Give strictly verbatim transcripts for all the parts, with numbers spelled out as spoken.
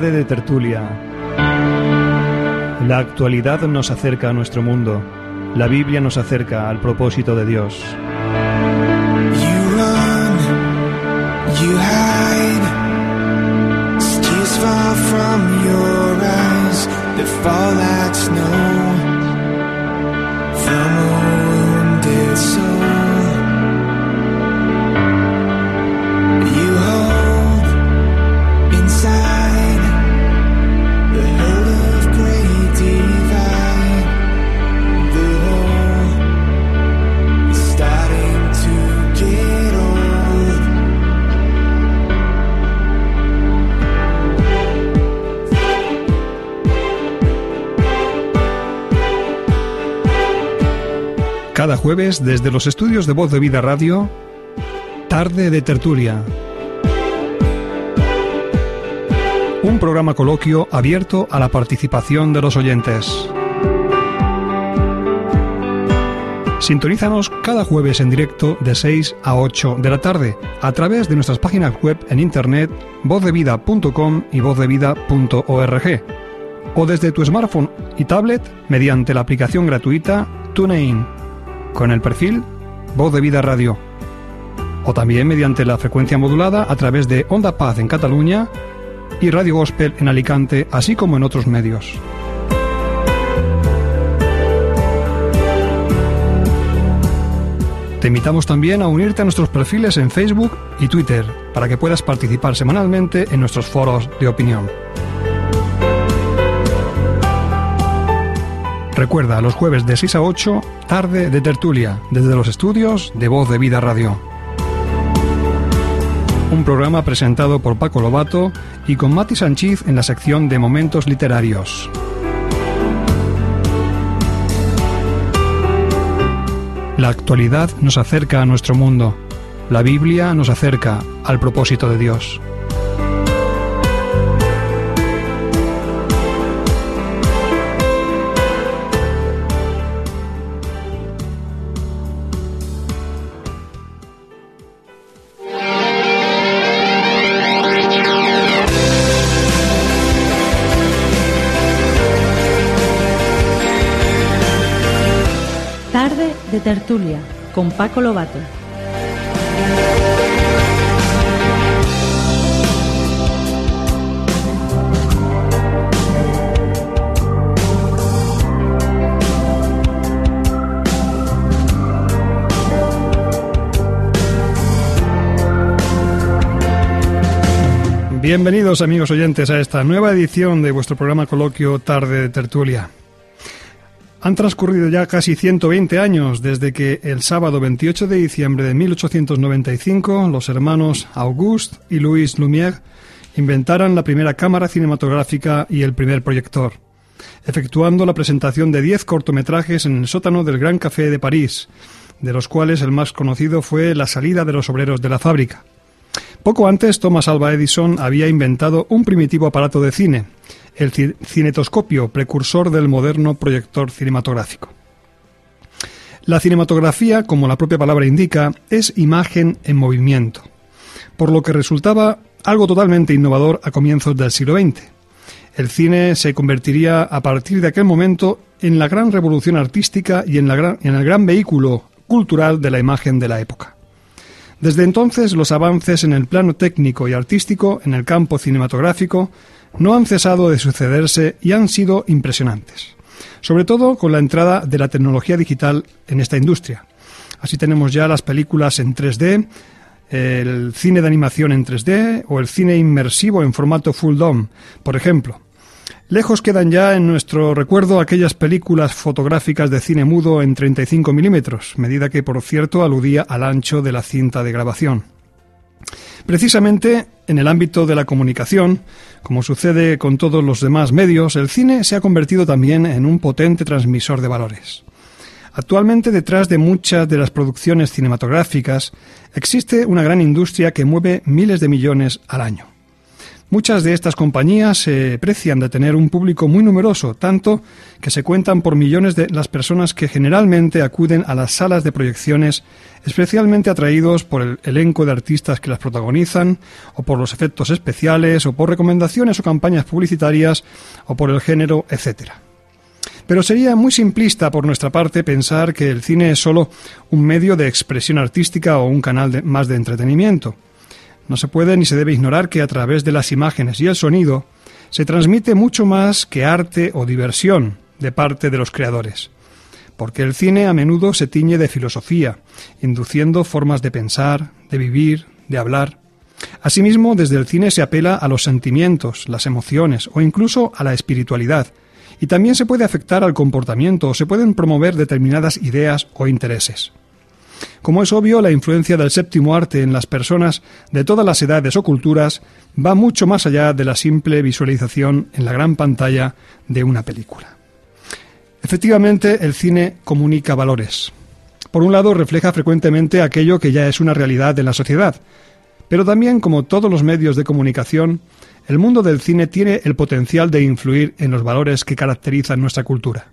Tarde de tertulia. La actualidad nos acerca a nuestro mundo. La Biblia nos acerca al propósito de Dios. You run, you hide, tears fall from your eyes that fall like snow from a wounded soul. You hold inside the hurt of great divide. The hole is starting to get old. Cada jueves, desde los estudios de Voz de Vida Radio, Tarde de tertulia. Un programa coloquio abierto a la participación de los oyentes. Sintonízanos cada jueves en directo de seis a ocho de la tarde a través de nuestras páginas web en internet voz de vida punto com y voz de vida punto org o desde tu smartphone y tablet mediante la aplicación gratuita TuneIn con el perfil Voz de Vida Radio, o también mediante la frecuencia modulada a través de Onda Paz en Cataluña y Radio Gospel en Alicante, así como en otros medios. Te invitamos también a unirte a nuestros perfiles en Facebook y Twitter para que puedas participar semanalmente en nuestros foros de opinión. Recuerda, los jueves de seis a ocho, Tarde de tertulia, desde los estudios de Voz de Vida Radio. Un programa presentado por Paco Lobato y con Mati Sanchiz en la sección de Momentos Literarios. La actualidad nos acerca a nuestro mundo. La Biblia nos acerca al propósito de Dios. De tertulia con Paco Lobato. Bienvenidos, amigos oyentes, a esta nueva edición de vuestro programa coloquio Tarde de tertulia. Han transcurrido ya casi ciento veinte años desde que el sábado veintiocho de diciembre de mil ochocientos noventa y cinco los hermanos Auguste y Louis Lumière inventaran la primera cámara cinematográfica y el primer proyector, efectuando la presentación de diez cortometrajes en el sótano del Gran Café de París, de los cuales el más conocido fue La salida de los obreros de la fábrica. Poco antes, Thomas Alva Edison había inventado un primitivo aparato de cine, el cinetoscopio, precursor del moderno proyector cinematográfico. La cinematografía, como la propia palabra indica, es imagen en movimiento, por lo que resultaba algo totalmente innovador a comienzos del siglo veinte. El cine se convertiría a partir de aquel momento en la gran revolución artística y en, la gran, en el gran vehículo cultural de la imagen de la época. Desde entonces, los avances en el plano técnico y artístico en el campo cinematográfico no han cesado de sucederse y han sido impresionantes, sobre todo con la entrada de la tecnología digital en esta industria. Así tenemos ya las películas en tres D, el cine de animación en tres D o el cine inmersivo en formato Full Dome, por ejemplo. Lejos quedan ya en nuestro recuerdo aquellas películas fotográficas de cine mudo en treinta y cinco milímetros, medida que, por cierto, aludía al ancho de la cinta de grabación. Precisamente en el ámbito de la comunicación, como sucede con todos los demás medios, el cine se ha convertido también en un potente transmisor de valores. Actualmente, detrás de muchas de las producciones cinematográficas, existe una gran industria que mueve miles de millones al año. Muchas de estas compañías se precian de tener un público muy numeroso, tanto que se cuentan por millones de las personas que generalmente acuden a las salas de proyecciones, especialmente atraídos por el elenco de artistas que las protagonizan, o por los efectos especiales, o por recomendaciones o campañas publicitarias, o por el género, etcétera. Pero sería muy simplista por nuestra parte pensar que el cine es solo un medio de expresión artística o un canal de, más de entretenimiento. No se puede ni se debe ignorar que a través de las imágenes y el sonido se transmite mucho más que arte o diversión de parte de los creadores, porque el cine a menudo se tiñe de filosofía, induciendo formas de pensar, de vivir, de hablar. Asimismo, desde el cine se apela a los sentimientos, las emociones o incluso a la espiritualidad, y también se puede afectar al comportamiento o se pueden promover determinadas ideas o intereses. Como es obvio, la influencia del séptimo arte en las personas de todas las edades o culturas va mucho más allá de la simple visualización en la gran pantalla de una película. Efectivamente, el cine comunica valores. Por un lado, refleja frecuentemente aquello que ya es una realidad en la sociedad, pero también, como todos los medios de comunicación, el mundo del cine tiene el potencial de influir en los valores que caracterizan nuestra cultura.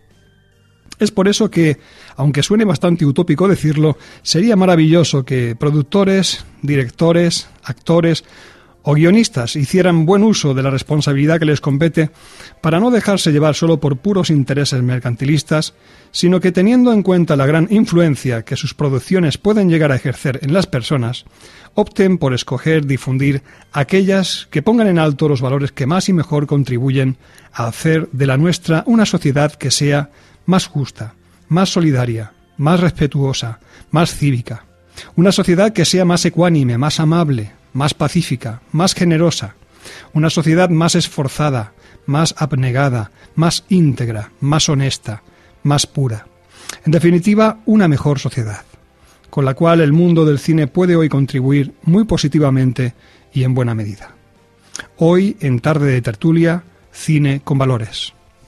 Es por eso que, aunque suene bastante utópico decirlo, sería maravilloso que productores, directores, actores o guionistas hicieran buen uso de la responsabilidad que les compete para no dejarse llevar solo por puros intereses mercantilistas, sino que teniendo en cuenta la gran influencia que sus producciones pueden llegar a ejercer en las personas, opten por escoger difundir aquellas que pongan en alto los valores que más y mejor contribuyen a hacer de la nuestra una sociedad que sea más justa, más solidaria, más respetuosa, más cívica. Una sociedad que sea más ecuánime, más amable, más pacífica, más generosa. Una sociedad más esforzada, más abnegada, más íntegra, más honesta, más pura. En definitiva, una mejor sociedad, con la cual el mundo del cine puede hoy contribuir muy positivamente y en buena medida. Hoy, en Tarde de Tertulia, Cine con Valores.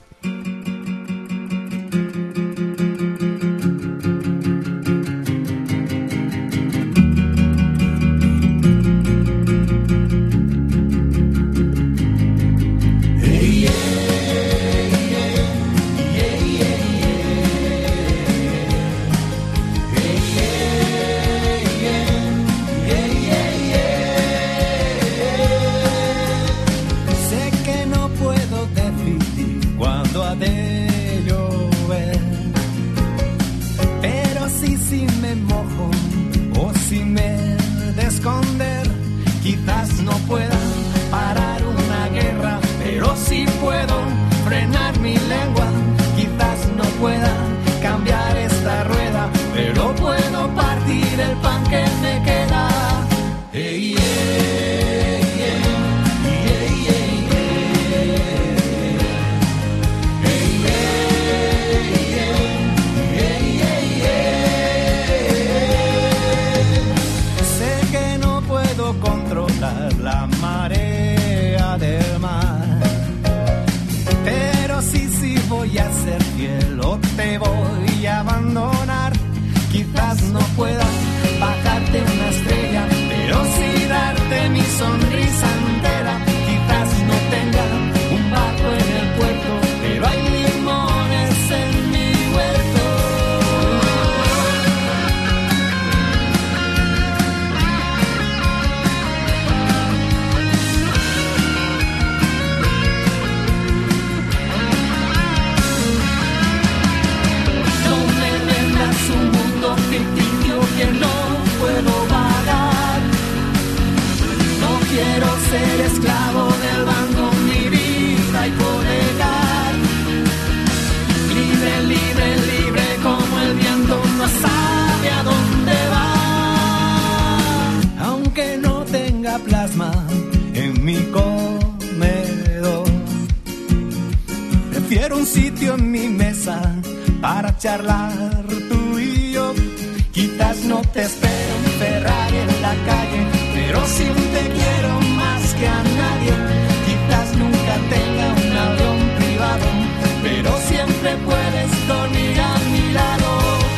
Prefiero un sitio en mi mesa para charlar tú y yo. Quizás no te espero un Ferrari en la calle, pero sí te quiero más que a nadie. Quizás nunca tenga un avión privado, pero siempre puedes dormir a mi lado.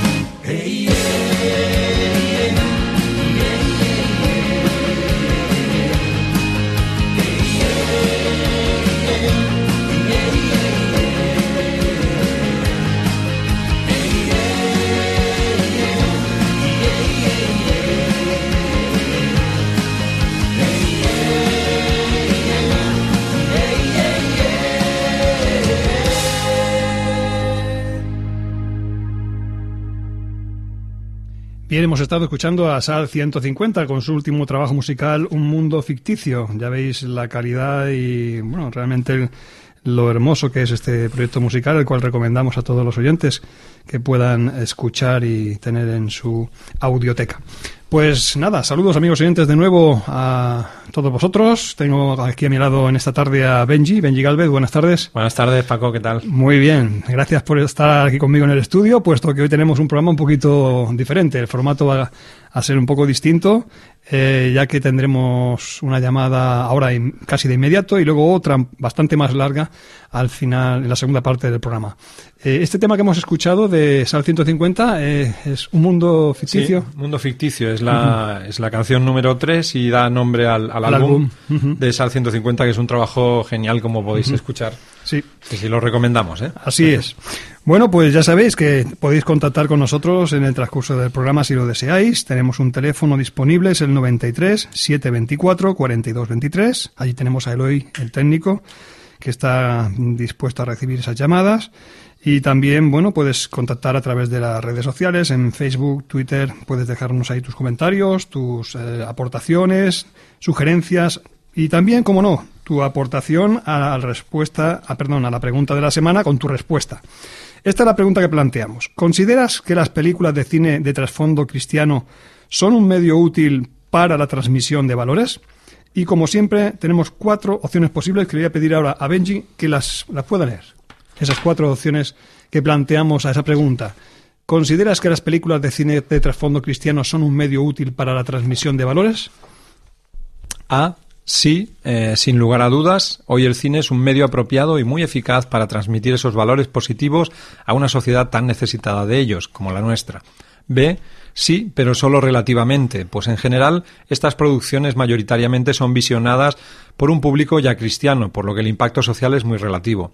Hey, yeah, yeah, yeah, yeah, yeah, yeah. Bien, hemos estado escuchando a Sal ciento cincuenta con su último trabajo musical, Un Mundo Ficticio. Ya veis la calidad y, bueno, realmente el, lo hermoso que es este proyecto musical, el cual recomendamos a todos los oyentes que puedan escuchar y tener en su audioteca. Pues nada, saludos amigos oyentes de nuevo a todos vosotros. Tengo aquí a mi lado en esta tarde a Benji, Benji Galvez. Buenas tardes. Buenas tardes, Paco, ¿qué tal? Muy bien, gracias por estar aquí conmigo en el estudio, puesto que hoy tenemos un programa un poquito diferente. El formato va a ser un poco distinto, eh, ya que tendremos una llamada ahora in, casi de inmediato y luego otra bastante más larga al final, en la segunda parte del programa. Eh, este tema que hemos escuchado de Sal ciento cincuenta eh, es Un Mundo Ficticio. Sí, Mundo Ficticio es la, uh-huh. es la canción número tres y da nombre al, al, al álbum, álbum. Uh-huh. de Sal ciento cincuenta, que es un trabajo genial, como podéis uh-huh. escuchar. Sí. Sí, sí, lo recomendamos, ¿eh? Así es. Bueno, pues ya sabéis que podéis contactar con nosotros en el transcurso del programa si lo deseáis. Tenemos un teléfono disponible, es el noventa y tres, setecientos veinticuatro, cuarenta y dos veintitrés. Allí tenemos a Eloy, el técnico, que está dispuesto a recibir esas llamadas. Y también, bueno, puedes contactar a través de las redes sociales, en Facebook, Twitter, puedes dejarnos ahí tus comentarios, tus eh, aportaciones, sugerencias y también, como no, tu aportación a la respuesta, a, perdón, a la pregunta de la semana con tu respuesta. Esta es la pregunta que planteamos. ¿Consideras que las películas de cine de trasfondo cristiano son un medio útil para la transmisión de valores? Y como siempre, tenemos cuatro opciones posibles que le voy a pedir ahora a Benji que las, las pueda leer. Esas cuatro opciones que planteamos a esa pregunta. ¿Consideras que las películas de cine de trasfondo cristiano son un medio útil para la transmisión de valores? A. Sí, eh, sin lugar a dudas, hoy el cine es un medio apropiado y muy eficaz para transmitir esos valores positivos a una sociedad tan necesitada de ellos como la nuestra. B. Sí, pero solo relativamente, pues en general estas producciones mayoritariamente son visionadas por un público ya cristiano, por lo que el impacto social es muy relativo.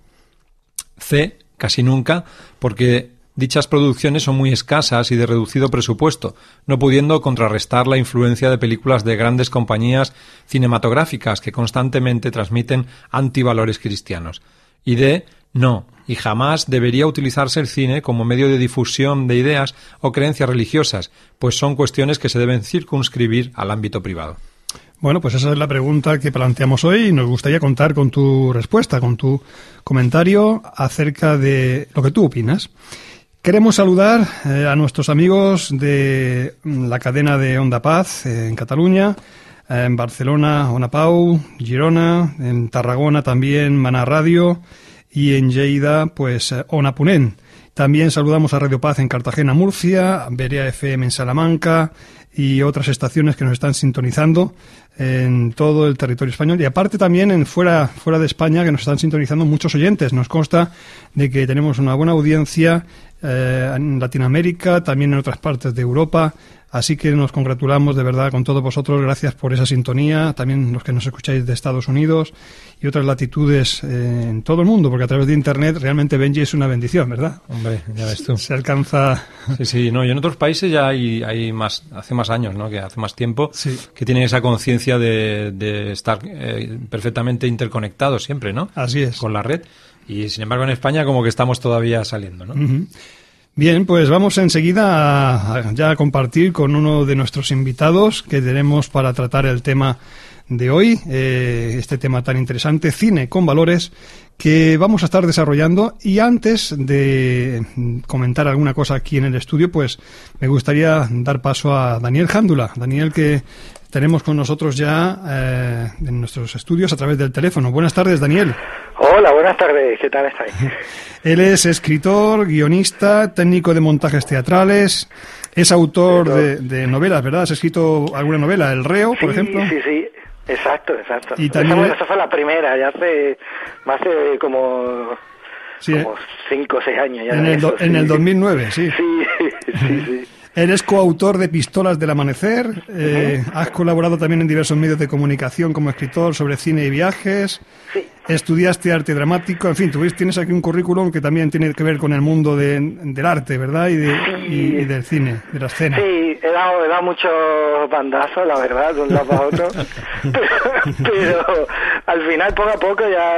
C. Casi nunca, porque dichas producciones son muy escasas y de reducido presupuesto, no pudiendo contrarrestar la influencia de películas de grandes compañías cinematográficas que constantemente transmiten antivalores cristianos. Y D. No, y jamás debería utilizarse el cine como medio de difusión de ideas o creencias religiosas, pues son cuestiones que se deben circunscribir al ámbito privado. Bueno, pues esa es la pregunta que planteamos hoy y nos gustaría contar con tu respuesta, con tu comentario acerca de lo que tú opinas. Queremos saludar eh, a nuestros amigos de la cadena de Onda Paz eh, en Cataluña, eh, en Barcelona, Ona Pau, Girona, en Tarragona también, Mana Radio y en Lleida, pues eh, Ona Ponent. También saludamos a Radio Paz en Cartagena, Murcia, Berea F M en Salamanca y otras estaciones que nos están sintonizando en todo el territorio español y aparte también en fuera fuera de España, que nos están sintonizando muchos oyentes. Nos consta de que tenemos una buena audiencia eh, en Latinoamérica, también en otras partes de Europa, así que nos congratulamos de verdad con todos vosotros. Gracias por esa sintonía, también los que nos escucháis de Estados Unidos y otras latitudes eh, en todo el mundo, porque a través de Internet realmente Benji es una bendición, ¿verdad? Hombre, ya ves tú. Se alcanza... Sí, sí, no, y en otros países ya hay, hay más, hace más años, ¿no? Que hace más tiempo, sí, que tienen esa conciencia de, de estar eh, perfectamente interconectados siempre, ¿no? Así es. Con la red. Y sin embargo en España como que estamos todavía saliendo, ¿no? Uh-huh. Bien, pues vamos enseguida a, a, ya a compartir con uno de nuestros invitados que tenemos para tratar el tema de hoy, eh, este tema tan interesante, cine con valores, que vamos a estar desarrollando. Y antes de comentar alguna cosa aquí en el estudio, pues me gustaría dar paso a Daniel Jándula. Daniel, que tenemos con nosotros ya eh, en nuestros estudios a través del teléfono. Buenas tardes, Daniel. Hola, buenas tardes. ¿Qué tal estáis? Él es escritor, guionista, técnico de montajes teatrales, es autor de, de novelas, ¿verdad? ¿Has escrito alguna novela? El Reo, por sí, ejemplo. Sí, sí, exacto, exacto. Y también... esa, esa fue la primera, ya hace, hace como, sí, como cinco o seis años. Ya en, el do, eso, en sí. el dos mil nueve, sí. Sí, sí, sí. Eres coautor de Pistolas del Amanecer, eh, uh-huh. Has colaborado también en diversos medios de comunicación como escritor sobre cine y viajes, sí. Estudiaste arte dramático, en fin, tú ves, tienes aquí un currículum que también tiene que ver con el mundo de, del arte, ¿verdad? Y, de, sí. y, y del cine, de la escena. Sí, he dado, he dado muchos bandazos, la verdad, de un lado para otro, pero, pero al final, poco a poco, ya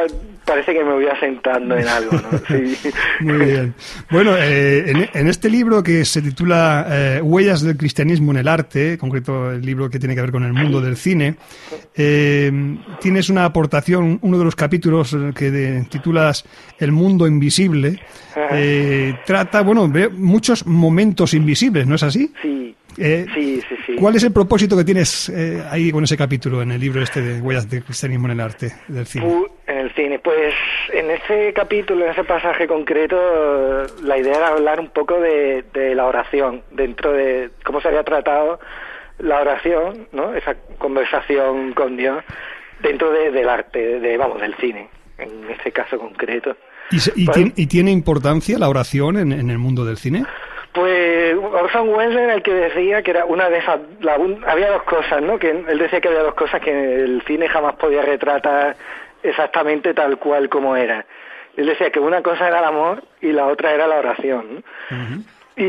parece que me voy asentando en algo, ¿no? Sí. Muy bien. Bueno, eh, en, en este libro que se titula eh, Huellas del cristianismo en el arte, en concreto el libro que tiene que ver con el mundo del cine, eh, tienes una aportación, uno de los capítulos que de, titulas El mundo invisible, eh, trata, bueno, muchos momentos invisibles, ¿no es así? Sí. Eh, sí, sí, sí. ¿Cuál es el propósito que tienes eh, ahí con ese capítulo en el libro este de Huellas del cristianismo en el arte del cine? Uh, en el cine, pues en ese capítulo, en ese pasaje concreto, la idea era hablar un poco de, de la oración, dentro de cómo se había tratado la oración, ¿no? Esa conversación con Dios dentro de, del arte, de, de, vamos, del cine, en este caso concreto. ¿Y, se, y, pues, tiene, ¿Y tiene importancia la oración en, en el mundo del cine? Pues Orson Welles era el que decía que era una de esas, la, un, había dos cosas, ¿no? Que él decía que había dos cosas que el cine jamás podía retratar exactamente tal cual como era. Él decía que una cosa era el amor y la otra era la oración, ¿no? Uh-huh.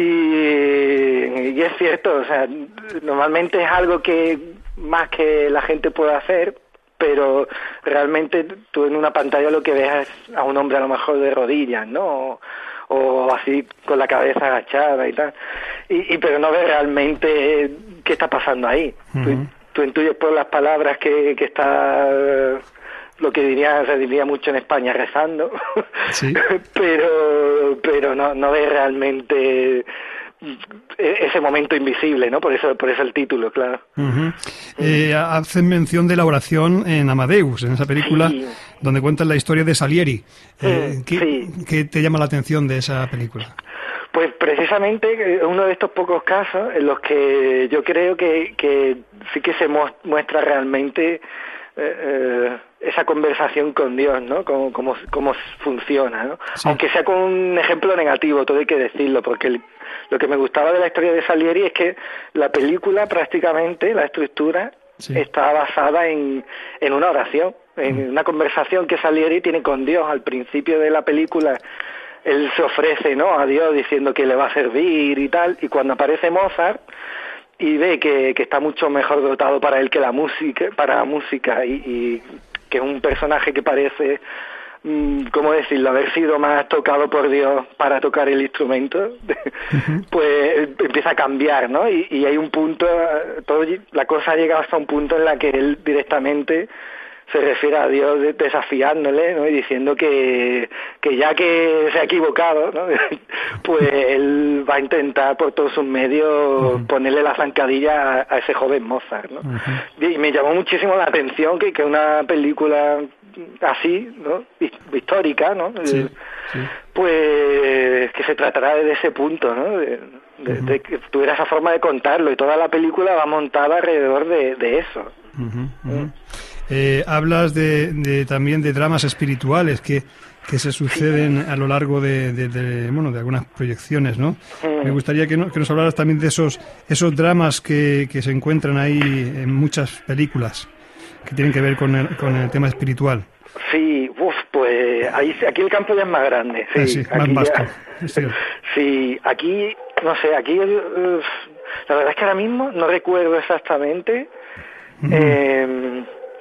y, y es cierto, o sea, normalmente es algo que más que la gente puede hacer, pero realmente tú en una pantalla lo que ves es a un hombre a lo mejor de rodillas, ¿no? O, o así con la cabeza agachada y tal, y, y pero no ves realmente qué está pasando ahí. Uh-huh. tú, tú intuyes por las palabras que, que está lo que diría se diría mucho en España rezando, ¿sí? pero pero no no ves realmente ese momento invisible, ¿no? Por eso por eso el título, claro. Uh-huh. Eh, hacen mención de la oración en Amadeus, en esa película, sí, donde cuentan la historia de Salieri. Eh, ¿qué, sí. ¿Qué te llama la atención de esa película? Pues precisamente uno de estos pocos casos en los que yo creo que, que sí que se muestra realmente eh, eh, esa conversación con Dios, ¿no? Cómo, cómo, cómo funciona, ¿no? Sí. Aunque sea con un ejemplo negativo, todo hay que decirlo, porque el, lo que me gustaba de la historia de Salieri es que la película prácticamente, la estructura, sí, está basada en, en una oración, en mm. una conversación que Salieri tiene con Dios al principio de la película. Él se ofrece, ¿no?, a Dios diciendo que le va a servir y tal, y cuando aparece Mozart y ve que, que está mucho mejor dotado para él que la música, para la música y, y que es un personaje que parece, ¿cómo decirlo?, haber sido más tocado por Dios para tocar el instrumento, uh-huh, pues empieza a cambiar, ¿no? Y, y hay un punto, todo, la cosa llega hasta un punto en la que él directamente se refiere a Dios desafiándole, ¿no? Y diciendo que, que ya que se ha equivocado, ¿no? Pues él va a intentar por todos sus medios uh-huh. ponerle la zancadilla a, a ese joven Mozart, ¿no? Uh-huh. Y me llamó muchísimo la atención que, que una película así, ¿no?, histórica, ¿no? Sí, sí. Pues que se tratará desde ese punto, ¿no? De, de, uh-huh. de que tuviera esa forma de contarlo, y toda la película va montada alrededor de, de eso. Uh-huh, uh-huh. ¿Mm? Eh, hablas de, de también de dramas espirituales que, que se suceden a lo largo de, de, de bueno de algunas proyecciones, ¿no? Mm. Me gustaría que, no, que nos hablaras también de esos esos dramas que, que se encuentran ahí en muchas películas que tienen que ver con el, con el tema espiritual. Sí, uf, pues ahí, aquí el campo ya es más grande. Sí, ah, sí, más vasto. Sí. sí, aquí, no sé, aquí uh, la verdad es que ahora mismo no recuerdo exactamente. Mm. Eh,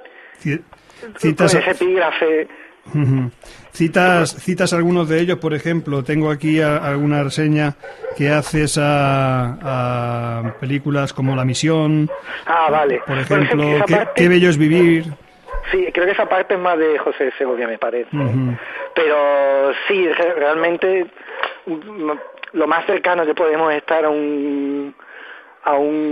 Citas ese epígrafe. Uh-huh. Citas, citas algunos de ellos, por ejemplo, tengo aquí a, alguna reseña que haces a, a películas como La Misión. Ah, vale. Por ejemplo, bueno, qué, parte, qué bello es vivir. Sí, creo que esa parte es más de José Segovia, me parece. Uh-huh. Pero sí, realmente lo más cercano que podemos estar a un a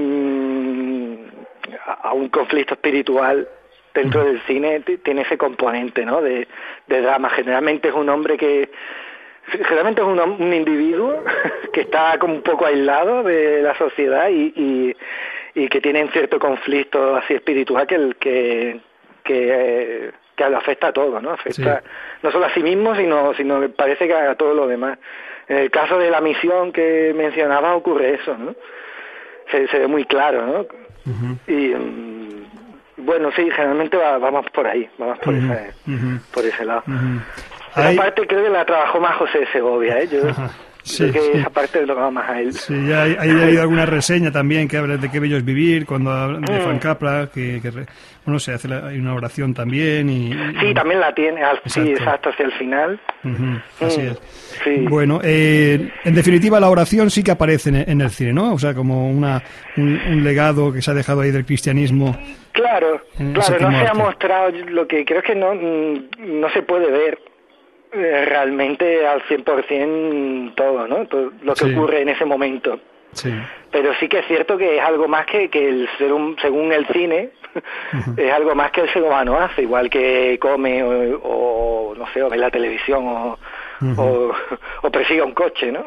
un a un conflicto espiritual dentro del cine tiene ese componente, ¿no?, de, de drama. Generalmente es un hombre que generalmente es un, un individuo que está como un poco aislado de la sociedad y, y, y que tiene un cierto conflicto así espiritual que el que que, que lo afecta a todo, ¿no? Afecta sí. no solo a sí mismo, sino sino que parece que a todo lo demás. En el caso de La Misión que mencionaba ocurre eso, ¿no? Se, se ve muy claro, ¿no? Uh-huh. Y bueno, sí, generalmente va, vamos por ahí, vamos por, uh-huh. ese, uh-huh. por ese lado. Uh-huh. Esa Hay... parte creo que la trabajó más José Segovia, ¿eh? Yo, Sí, Creo que sí. esa parte le tocaba más a él. Sí, ya hay, hay leído alguna reseña también que habla de qué bello es vivir, cuando hablan de Mm. Frank Capra, que, que re- bueno, se hace la- hay una oración también y... y- Sí, también la tiene, al, sí, Exacto. exacto, hacia el final. Ujú, así Mm, es. sí. Bueno, eh, en definitiva la oración sí que aparece en, en el cine, ¿no? O sea, como una un, un legado que se ha dejado ahí del cristianismo. Claro, En el claro, séptimo no se ha arte. mostrado lo que creo que no mm, no se puede ver eh, realmente al cien por ciento todo, ¿no? Todo lo que Sí. ocurre en ese momento. Sí. Pero sí que es cierto que es algo más que, que el ser hum- según el cine, es algo más que el ser humano hace, igual que come o, o, no sé, o ve la televisión o, Ujú. o, o persigue un coche, ¿no?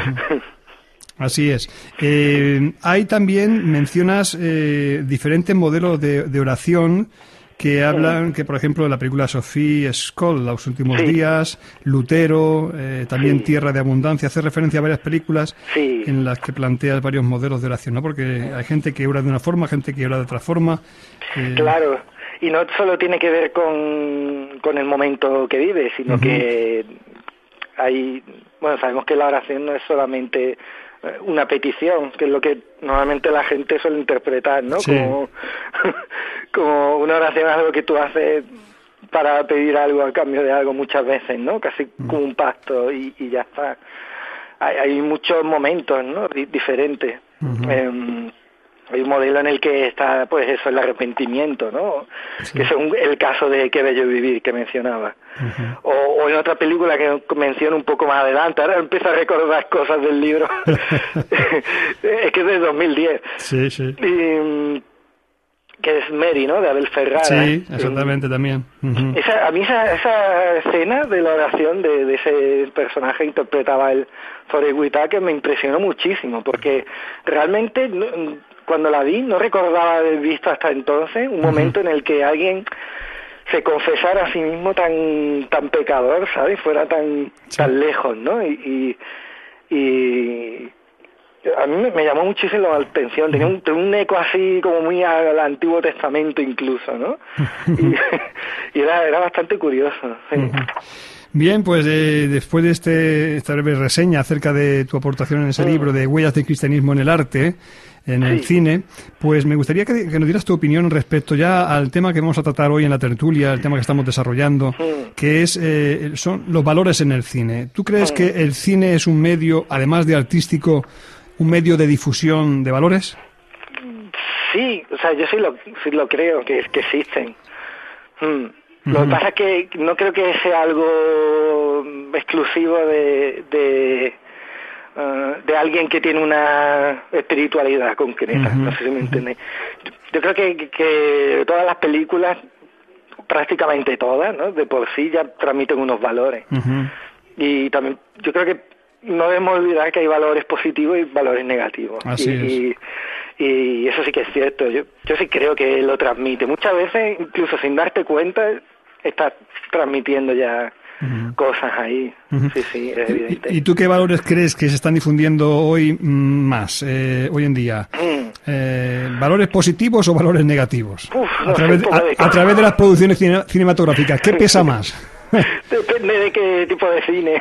Así es. Eh, hay también, mencionas eh, diferentes modelos de, de oración que hablan, que por ejemplo en la película Sophie Scholl, Los últimos Sí. días, Lutero, eh, también Sí. Tierra de Abundancia, hace referencia a varias películas Sí. en las que planteas varios modelos de oración, ¿no? Porque hay gente que ora de una forma, gente que ora de otra forma. eh, Claro, y no solo tiene que ver con, con el momento que vive, sino Ujú. que hay, bueno, sabemos que la oración no es solamente eh, una petición, que es lo que normalmente la gente suele interpretar, ¿no? Sí. Como, como una oración es algo que tú haces para pedir algo a cambio de algo muchas veces, ¿no? Casi como un pacto y, y ya está. Hay, hay muchos momentos, ¿no? Di- diferentes. Ujú. Em, hay un modelo en el que está, pues eso, el arrepentimiento, ¿no? Sí. Que es un- el caso de Qué bello vivir que mencionaba. Ujú. O, o en otra película que menciono un poco más adelante, ahora empiezo a recordar cosas del libro. Es que es de dos mil diez. Sí, sí. Y, mm, que es Mary, ¿no? De Abel Ferrara. Sí, exactamente también. Ujú. Esa, a mí esa, esa escena de la oración de, de ese personaje que interpretaba el Forest Whitaker me impresionó muchísimo, porque realmente no- cuando la vi no recordaba haber visto hasta entonces un momento en el que alguien se confesara a sí mismo tan tan pecador, ¿sabes? Fuera tan Sí. tan lejos, ¿no? Y, y, y a mí me, me llamó muchísimo la atención, tenía un, tenía un eco así como muy al Antiguo Testamento incluso, ¿no? Y, y era, era bastante curioso, sí. Bien, pues eh, después de este, esta breve reseña acerca de tu aportación en ese Mm. libro de Huellas del Cristianismo en el Arte, en el Sí. cine, pues me gustaría que, que nos dieras tu opinión respecto ya al tema que vamos a tratar hoy en la tertulia, el tema que estamos desarrollando, Mm. que es eh, son los valores en el cine. ¿Tú crees Mm. que el cine es un medio, además de artístico, un medio de difusión de valores? Sí, o sea, yo sí lo, sí lo creo, que, que existen. Mm. Lo que Ujú. pasa es que no creo que sea algo exclusivo de, de, eh, de alguien que tiene una espiritualidad concreta, Ujú, no sé si me entendéis. Yo, yo creo que, que todas las películas, prácticamente todas, ¿no? De por sí ya transmiten unos valores. Ujú. Y también yo creo que no debemos olvidar que hay valores positivos y valores negativos. Así y, es. y, y eso sí que es cierto. Yo, yo sí creo que lo transmite. Muchas veces, incluso sin darte cuenta, estás transmitiendo ya Ujú. cosas ahí. Ujú. Sí, sí, es evidente. ¿Y, y tú qué valores crees que se están difundiendo hoy mm, más, eh, hoy en día? Mm. Eh, ¿Valores positivos o valores negativos? Uf, no a, sé, través, un poco a- de a todo. través de las producciones cine- cinematográficas, ¿qué pesa más? Depende de qué tipo de cine,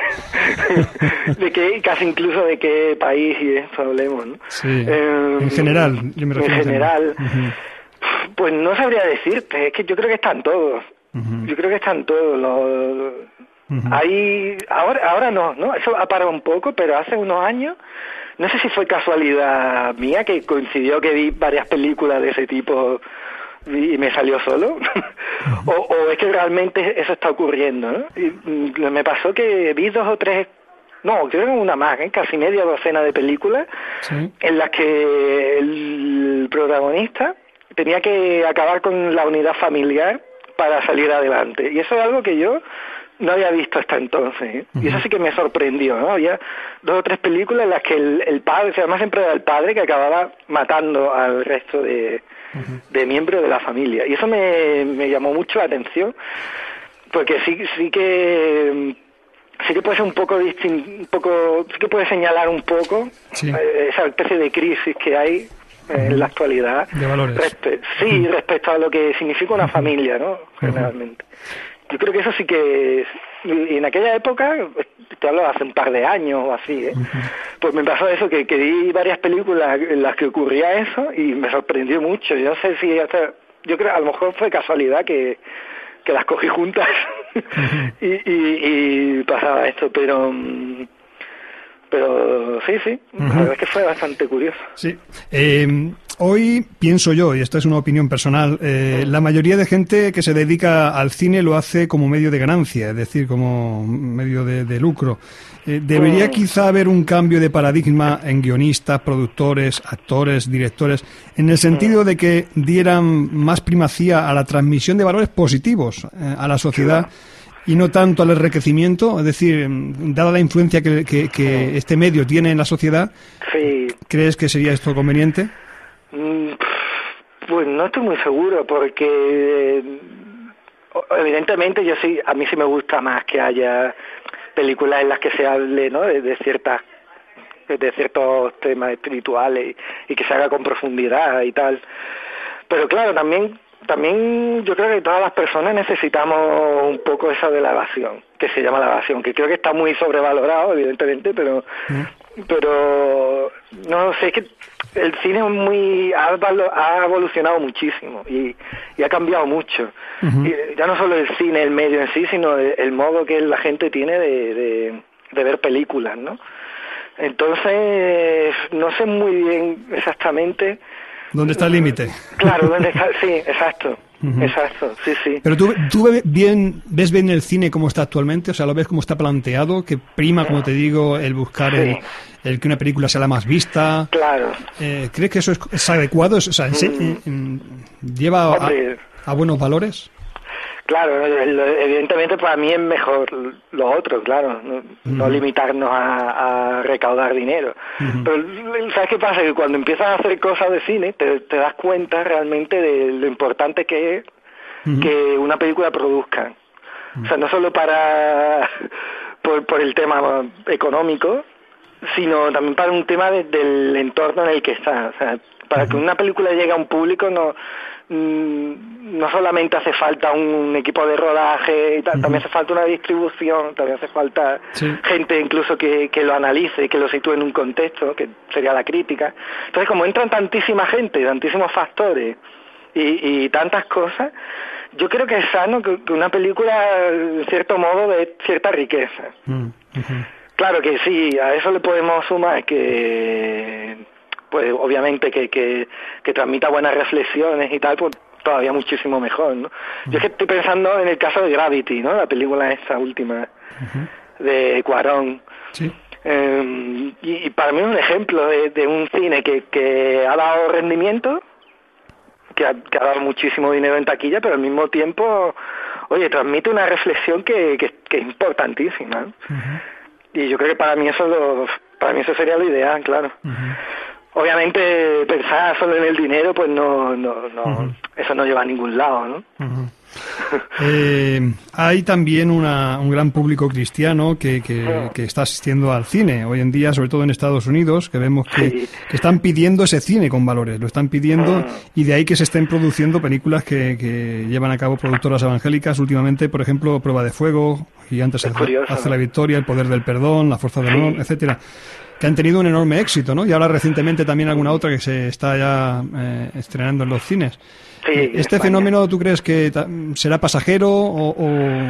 de qué, casi incluso de qué país y esto hablemos, ¿no? Sí, Eh, en general, yo me refiero En a- general, Ujú. pues no sabría decirte, es que yo creo que están todos, Ujú. yo creo que están todos los... Ujú. Hay, ahora, ahora no, ¿no? Eso ha parado un poco, pero hace unos años, no sé si fue casualidad mía que coincidió que vi varias películas de ese tipo y me salió solo, o, o es que realmente eso está ocurriendo, ¿no? Y, mm, me pasó que vi dos o tres, no, creo que una más, ¿eh? Casi media docena de películas Sí. en las que el protagonista tenía que acabar con la unidad familiar para salir adelante. Y eso es algo que yo no había visto hasta entonces, ¿eh? Y eso sí que me sorprendió, ¿no? Había dos o tres películas en las que el, el padre, se llama siempre era el padre que acababa matando al resto de, de miembros de la familia. Y eso me, me llamó mucho la atención, porque sí, sí que sí que puede ser un poco distin- un poco, sí que puede señalar un poco Sí. eh, esa especie de crisis que hay eh, en la actualidad De valores. Respe- sí, respecto a lo que significa una familia, ¿no? Generalmente. yo creo que eso sí que... Y en aquella época, te hablo hace un par de años o así, ¿eh? Uh-huh. Pues me pasó eso, que, que vi varias películas en las que ocurría eso y me sorprendió mucho. Yo no sé si hasta... Yo creo a lo mejor fue casualidad que, que las cogí juntas uh-huh. y, y, y pasaba esto, pero... Pero sí, sí, uh-huh. la verdad es que fue bastante curioso. Sí. Eh, hoy pienso yo, y esta es una opinión personal, eh, uh-huh. la mayoría de gente que se dedica al cine lo hace como medio de ganancia, es decir, como medio de, de lucro. Eh, ¿Debería uh-huh. quizá haber un cambio de paradigma en guionistas, productores, actores, directores, en el sentido uh-huh. de que dieran más primacía a la transmisión de valores positivos eh, a la sociedad? Uh-huh. Y no tanto al enriquecimiento, es decir, dada la influencia que, que, que este medio tiene en la sociedad, sí. ¿crees que sería esto conveniente? Pues no estoy muy seguro, porque evidentemente yo sí, a mí sí me gusta más que haya películas en las que se hable, ¿no?, de, de ciertas de ciertos temas espirituales y, y que se haga con profundidad y tal. Pero claro, también También yo creo que todas las personas necesitamos un poco esa de la evasión, que se llama la evasión, que creo que está muy sobrevalorado, evidentemente, pero ¿Mm? pero no sé, es que el cine es muy ha, ha evolucionado muchísimo y, y ha cambiado mucho. Uh-huh. Y ya no solo el cine, el medio en sí, sino el, el modo que la gente tiene de, de, de ver películas, ¿no? Entonces, no sé muy bien exactamente... ¿Dónde está el límite? Claro, ¿dónde está? Sí, exacto, uh-huh. exacto, sí, sí. Pero tú, tú bien, ves bien el cine como está actualmente, o sea, lo ves como está planteado, que prima, como te digo, el buscar sí. el, el que una película sea la más vista. Claro. Eh, ¿Crees que eso es, es adecuado? O sea, mm. ¿lleva a, a buenos valores? Claro, evidentemente para mí es mejor lo otro, claro, no, uh-huh. no limitarnos a, a recaudar dinero. Uh-huh. Pero ¿sabes qué pasa? Que cuando empiezas a hacer cosas de cine te, te das cuenta realmente de lo importante que es uh-huh. que una película produzca. Uh-huh. O sea, no solo para por, por el tema económico, sino también para un tema de, del entorno en el que está. O sea, para uh-huh. que una película llegue a un público no... no solamente hace falta un equipo de rodaje y tal, uh-huh. también hace falta una distribución, también hace falta sí. gente incluso que, que lo analice, que lo sitúe en un contexto, que sería la crítica. Entonces, como entran tantísima gente, tantísimos factores y, y tantas cosas, yo creo que es sano que, que una película, en cierto modo, dé cierta riqueza. Uh-huh. Claro que sí, a eso le podemos sumar que... pues obviamente que, que, que transmita buenas reflexiones y tal, pues todavía muchísimo mejor, ¿no? Uh-huh. Yo es que estoy pensando en el caso de Gravity, ¿no? La película esta última uh-huh. de Cuarón. Sí. Eh, y, y para mí es un ejemplo de, de un cine que, que ha dado rendimiento, que ha, que ha dado muchísimo dinero en taquilla, pero al mismo tiempo, oye, transmite una reflexión que, que, que es importantísima, ¿no? Uh-huh. Y yo creo que para mí eso lo, para mí eso sería lo ideal, claro. Uh-huh. Obviamente pensar solo en el dinero, pues no, no, no uh-huh. eso no lleva a ningún lado, ¿no? Uh-huh. eh, hay también una, un gran público cristiano que, que, uh-huh. que está asistiendo al cine hoy en día, sobre todo en Estados Unidos, que vemos que, sí. que están pidiendo ese cine con valores, lo están pidiendo uh-huh. y de ahí que se estén produciendo películas que, que llevan a cabo productoras evangélicas últimamente, por ejemplo, Prueba de Fuego, Gigantes hace, hace la victoria, El poder del perdón, La fuerza del sí. honor, etcétera, que han tenido un enorme éxito, ¿no? Y ahora recientemente también alguna otra que se está ya eh, estrenando en los cines. Sí, ¿Este España. fenómeno tú crees que ta- será pasajero o, o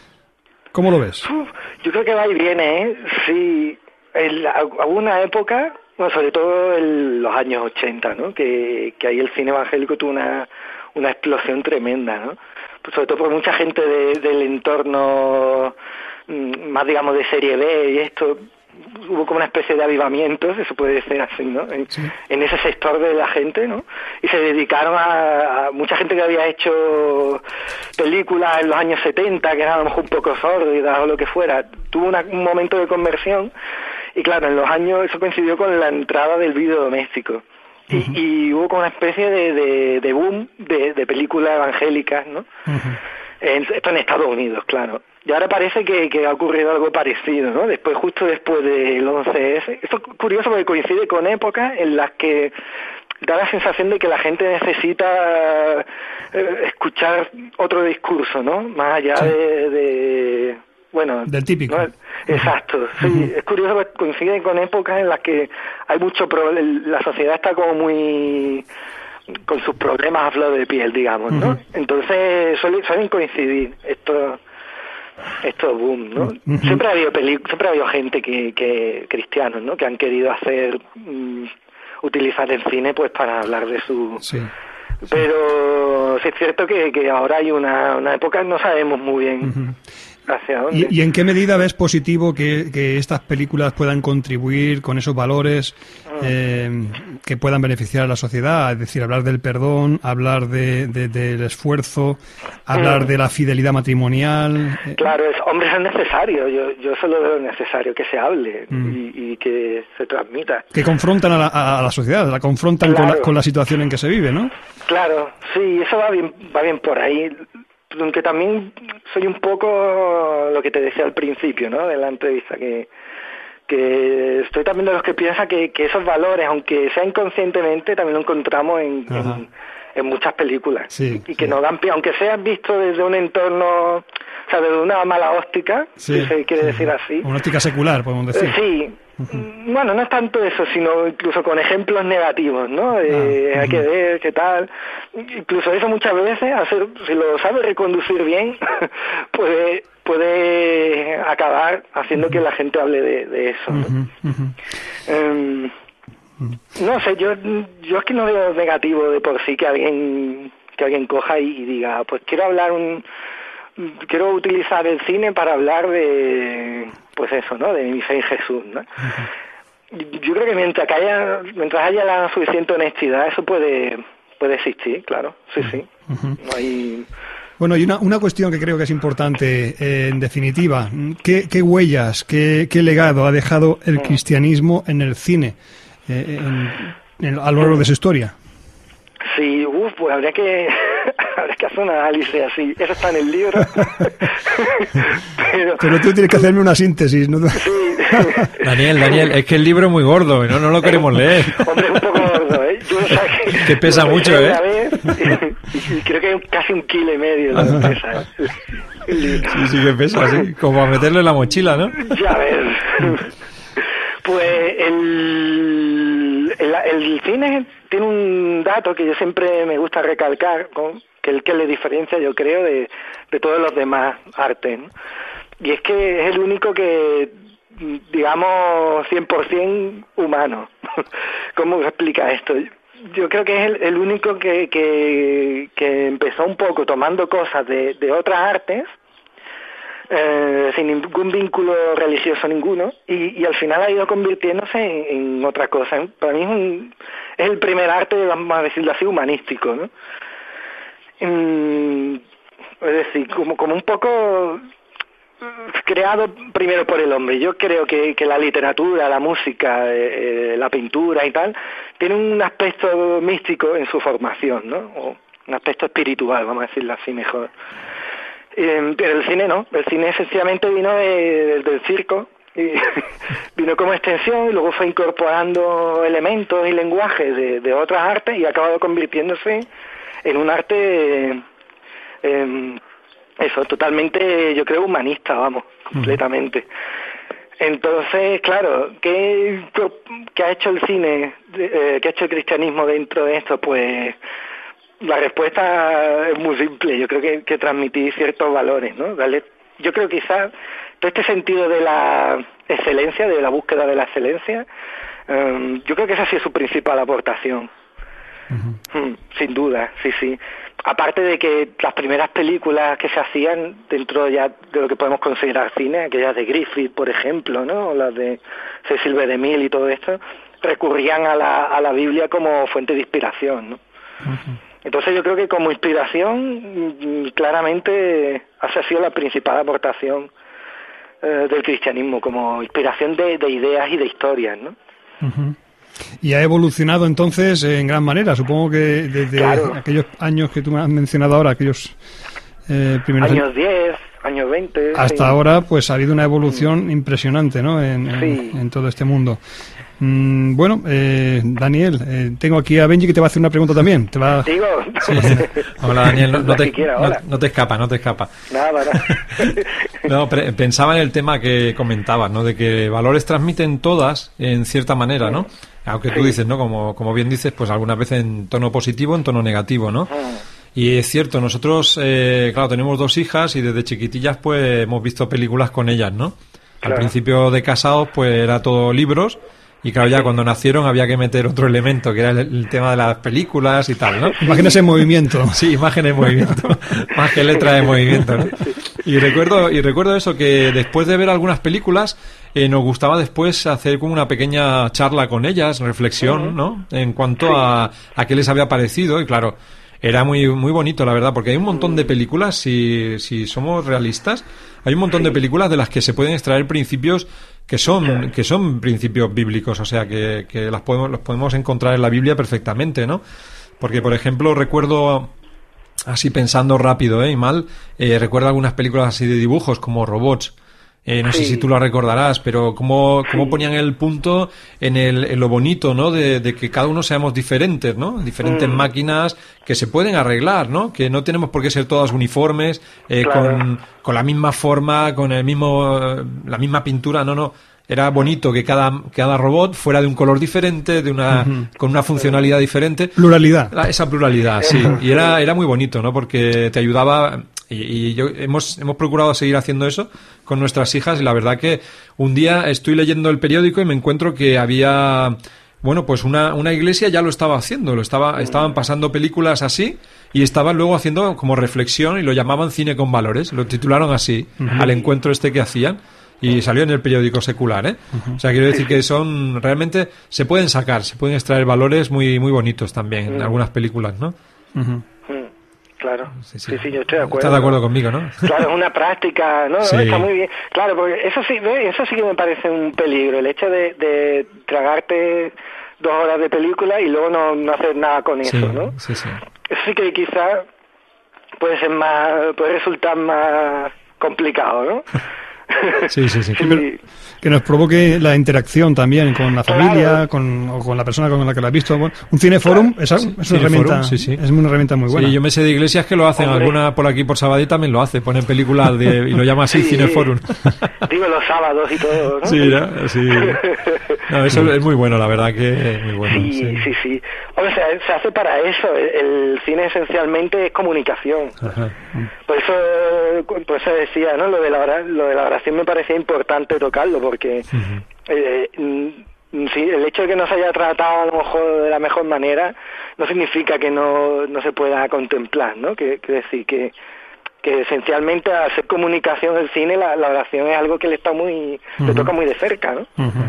cómo lo ves? Yo creo que va y viene, ¿eh? Sí, en alguna época, bueno, sobre todo en los años ochenta, ¿no? Que, que ahí el cine evangélico tuvo una, una explosión tremenda, ¿no? Pues sobre todo por mucha gente de, del entorno más, digamos, de serie B y esto... hubo como una especie de avivamiento, se puede decir así, ¿no? En, sí. en ese sector de la gente, ¿no? Y se dedicaron a, a mucha gente que había hecho películas en los años setenta, que era a lo mejor un poco sórdida o lo que fuera. Tuvo una, un momento de conversión y claro, en los años eso coincidió con la entrada del vídeo doméstico. Uh-huh. Y, y hubo como una especie de, de, de boom de, de películas evangélicas, ¿no? Uh-huh. En, esto en Estados Unidos, claro. Y ahora parece que, que ha ocurrido algo parecido, ¿no? Después, justo después del once ese. Esto es curioso porque coincide con épocas en las que da la sensación de que la gente necesita eh, escuchar otro discurso, ¿no? Más allá sí. de, de... Bueno, del típico. ¿no? Exacto, sí. Uh-huh. Es curioso que coincide con épocas en las que hay mucho problema, la sociedad está como muy con sus problemas a flor de piel, digamos, ¿no? Uh-huh. Entonces suelen, suelen coincidir estos estos boom, ¿no? Uh-huh. Siempre ha habido peli- siempre ha habido gente que, que cristianos, ¿no? Que han querido hacer mm, utilizar el cine pues para hablar de su sí. Pero sí es cierto que, que ahora hay una, una época no sabemos muy bien. Uh-huh. ¿Hacia dónde? ¿Y, ¿Y en qué medida ves positivo que, que estas películas puedan contribuir con esos valores eh, que puedan beneficiar a la sociedad? Es decir, hablar del perdón, hablar de, de, del esfuerzo, hablar mm. de la fidelidad matrimonial. Claro, es, hombre, es necesario. Yo, yo solo veo necesario que se hable mm. y, y que se transmita. Que confrontan a la, a la sociedad, la confrontan claro. con, la, con la situación en que se vive, ¿no? Claro, sí, eso va bien, va bien por ahí. Aunque también soy un poco lo que te decía al principio, ¿no? De la entrevista, que que estoy también de los que piensa que, que esos valores, aunque sea inconscientemente, también lo encontramos en, en, en muchas películas. Sí, y que sí. nos dan pie, aunque sean visto desde un entorno, o sea, desde una mala óptica, sí, si se quiere sí. decir así. Una óptica secular, podemos decir. Eh, sí. Uh-huh. Bueno, no es tanto eso, sino incluso con ejemplos negativos, ¿no? Eh, ah, uh-huh. Hay que ver qué tal. Incluso eso muchas veces, hacer, si lo sabe reconducir bien, puede puede acabar haciendo uh-huh. que la gente hable de, de eso, ¿no? Uh-huh. Uh-huh. Um, uh-huh. No sé, yo yo es que no veo negativo de por sí que alguien que alguien coja y, y diga, pues quiero hablar un quiero utilizar el cine para hablar de, pues eso, ¿no? De mi fe en Jesús, ¿no? Uh-huh. Yo creo que mientras haya, mientras haya la suficiente honestidad, eso puede puede existir, claro, sí, sí. Uh-huh. No hay... Bueno, y una, una cuestión que creo que es importante, eh, en definitiva, ¿qué, qué huellas, qué, qué legado ha dejado el cristianismo en el cine eh, en, en, a lo largo de su historia? Sí, uf, pues habría que habría que hacer un análisis así. Eso está en el libro. Pero, Pero tú tienes que hacerme una síntesis, ¿no? Sí. Daniel, Daniel, es que el libro es muy gordo, no, no lo queremos leer. Hombre, es un poco gordo, ¿eh? Yo, o sea, que, que pesa mucho, ¿eh? Vez, y, y creo que es casi un kilo y medio lo que pesa. Sí, sí que pesa, sí. Como a meterle en la mochila, ¿no? Ya ves. Pues el, el, el cine tiene un dato que yo siempre me gusta recalcar, ¿no? que el que le diferencia, yo creo, de, de todos los demás artes, ¿no? Y es que es el único que, digamos, cien por ciento humano. ¿Cómo se explica esto? Yo creo que es el, el único que, que, que empezó un poco tomando cosas de, de otras artes, Eh, sin ningún vínculo religioso ninguno, y, y al final ha ido convirtiéndose en, en otra cosa. Para mí es, un, es el primer arte, vamos a decirlo así, humanístico, ¿no? Mm, es decir, como, como un poco creado primero por el hombre. Yo creo que, que la literatura, la música, eh, la pintura y tal, tiene un aspecto místico en su formación, ¿no? O un aspecto espiritual, vamos a decirlo así mejor. Eh, pero el cine no, el cine sencillamente vino de, del circo, y vino como extensión y luego fue incorporando elementos y lenguajes de, de otras artes y ha acabado convirtiéndose en un arte, eh, eso, totalmente, yo creo, humanista, vamos, completamente. Entonces, claro, ¿qué, qué ha hecho el cine, eh, qué ha hecho el cristianismo dentro de esto? Pues la respuesta es muy simple. Yo creo que, que transmitir ciertos valores, ¿no? Darle, yo creo que quizás todo este sentido de la excelencia, de la búsqueda de la excelencia, um, yo creo que esa sí es su principal aportación. Uh-huh. Mm, sin duda, sí, sí. Aparte de que las primeras películas que se hacían dentro ya de lo que podemos considerar cine, aquellas de Griffith, por ejemplo, ¿no? O las de Cecil B. DeMille y todo esto, recurrían a la, a la Biblia como fuente de inspiración, ¿no? Uh-huh. Entonces yo creo que como inspiración, claramente esa ha sido la principal aportación eh, del cristianismo, como inspiración de, de ideas y de historias, ¿no? Uh-huh. Y ha evolucionado entonces en gran manera, supongo que desde claro. aquellos años que tú me has mencionado ahora, aquellos eh, primeros años diez, años veinte... Hasta sí. ahora pues ha habido una evolución mm. impresionante, ¿no? En, sí. en, en todo este mundo. Mm, bueno, eh, Daniel, eh, tengo aquí a Benji que te va a hacer una pregunta también. Te va... Digo. Sí. Hola, Daniel, no, no, te, quiera, no, no te escapa, no te escapa. Nada, nada. No, pre- pensaba en el tema que comentabas, ¿no? De que valores transmiten todas en cierta manera, ¿no? Aunque tú Sí. dices, ¿no? Como, como bien dices, pues algunas veces en tono positivo, en tono negativo, ¿no? Y es cierto, nosotros, eh, claro, tenemos dos hijas y desde chiquitillas, pues hemos visto películas con ellas, ¿no? Al Claro. principio de casados, pues era todo libros. Y claro, ya cuando nacieron había que meter otro elemento, que era el, el tema de las películas y tal, ¿no? Imágenes en movimiento. Sí, imágenes en movimiento, más que letras en movimiento, ¿no? Y recuerdo, y recuerdo eso, que después de ver algunas películas, eh, nos gustaba después hacer como una pequeña charla con ellas, reflexión, ¿no? En cuanto a, a qué les había parecido, y claro, era muy muy bonito, la verdad, porque hay un montón de películas, si, si somos realistas, hay un montón de películas de las que se pueden extraer principios que son que son principios bíblicos, o sea, que, que las podemos, los podemos encontrar en la Biblia perfectamente, ¿no? Porque, por ejemplo, recuerdo, así pensando rápido, ¿eh? Y mal, eh, recuerdo algunas películas así de dibujos, como Robots. Eh, no Sí. sé si tú lo recordarás, pero cómo, cómo Sí. ponían el punto en, el, en lo bonito, ¿no? De, de que cada uno seamos diferentes, ¿no? Diferentes Mm. máquinas que se pueden arreglar, ¿no? Que no tenemos por qué ser todas uniformes, eh, Claro. con, con la misma forma, con el mismo, eh, la misma pintura, no, no. Era bonito que cada, cada robot fuera de un color diferente, de una, con una funcionalidad diferente. Pluralidad. La- Esa pluralidad, sí. Y era, era muy bonito, ¿no? Porque te ayudaba, y, y yo hemos, hemos procurado seguir haciendo eso con nuestras hijas, y la verdad que un día estoy leyendo el periódico y me encuentro que había, bueno, pues una, una iglesia ya lo estaba haciendo, lo estaba, estaban pasando películas así, y estaban luego haciendo como reflexión, y lo llamaban Cine con Valores, lo titularon así, al encuentro este que hacían. Y salió en el periódico secular, ¿eh? O sea, quiero decir que son, realmente, se pueden sacar, se pueden extraer valores muy muy bonitos también en algunas películas, ¿no? Ujú. Mm, Claro, sí, sí, yo estoy de acuerdo. Estás de acuerdo conmigo, ¿no? Claro, es una práctica, ¿no? Sí. Está muy bien. Claro, porque eso sí, ¿ves? Eso sí que me parece un peligro, el hecho de, de tragarte dos horas de película y luego no, no hacer nada con Sí, eso, ¿no? sí, sí. Eso sí que quizás puede ser más, puede resultar más complicado, ¿no? Sí, sí, sí. Sí. Que nos provoque la interacción también con la Claro. familia, con, o con la persona con la que la has visto. Bueno, un cineforum es, es una Cineforum, herramienta, sí, sí. es una herramienta muy buena. Sí, yo me sé de iglesias que lo hacen, Hombre. alguna por aquí por Sabadell también lo hace, ponen películas de, y lo llama así Sí. Cineforum. Digo, los sábados y todo, ¿no? Sí, ¿no? Sí. No, eso es muy bueno, la verdad que es muy bueno. Sí, Sí. sí, sí. O sea, se hace para eso. El cine esencialmente es comunicación. Ajá. Por eso, por eso decía, ¿no? Lo de la ora- lo de la oración me parecía importante tocarlo, porque eh, mm, sí, el hecho de que no se haya tratado a lo mejor de la mejor manera no significa que no, no se pueda contemplar, ¿no? Que, que decir que que esencialmente al ser comunicación el cine, la, la oración es algo que le está muy, le toca muy de cerca, ¿no? Ujú.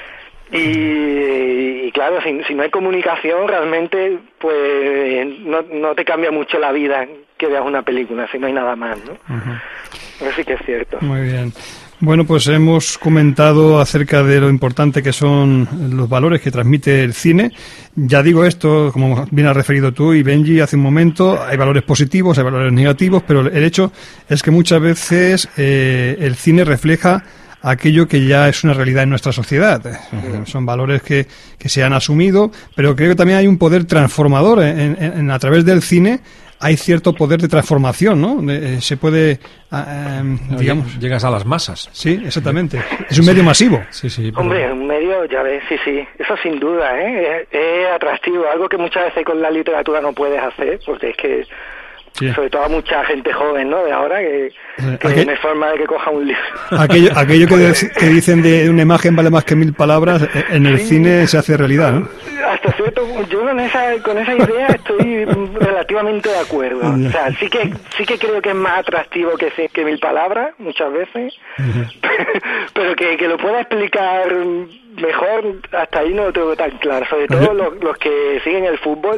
Y, y claro, si, si no hay comunicación, realmente, pues no, no te cambia mucho la vida que veas una película, si no hay nada más, ¿no? Eso sí que es cierto. Muy bien. Bueno, pues hemos comentado acerca de lo importante que son los valores que transmite el cine. Ya digo esto, como bien has referido tú y Benji hace un momento, hay valores positivos, hay valores negativos, pero el hecho es que muchas veces eh, el cine refleja aquello que ya es una realidad en nuestra sociedad. Uh-huh. Son valores que, que se han asumido, pero creo que también hay un poder transformador en, en, en a través del cine. Hay cierto poder de transformación, ¿no? Eh, se puede, eh, digamos... Llegas a las masas. Sí, exactamente. Es un medio masivo. Sí, sí. Pero... Hombre, un medio, ya ves, sí, sí. Eso sin duda, ¿eh? Es, es atractivo, algo que muchas veces con la literatura no puedes hacer, porque es que... Sí. Sobre todo a mucha gente joven, ¿no? De ahora, que, que Aquel... no hay forma de que coja un libro. Aquello, aquello que, de, que dicen de una imagen vale más que mil palabras, en el sí. cine se hace realidad, ¿no? Hasta cierto yo con esa, con esa idea estoy relativamente de acuerdo. O sea, sí que sí que creo que es más atractivo que, que mil palabras, muchas veces, uh-huh. pero que, que lo pueda explicar mejor, hasta ahí no lo tengo tan claro. Sobre todo los, los que siguen el fútbol.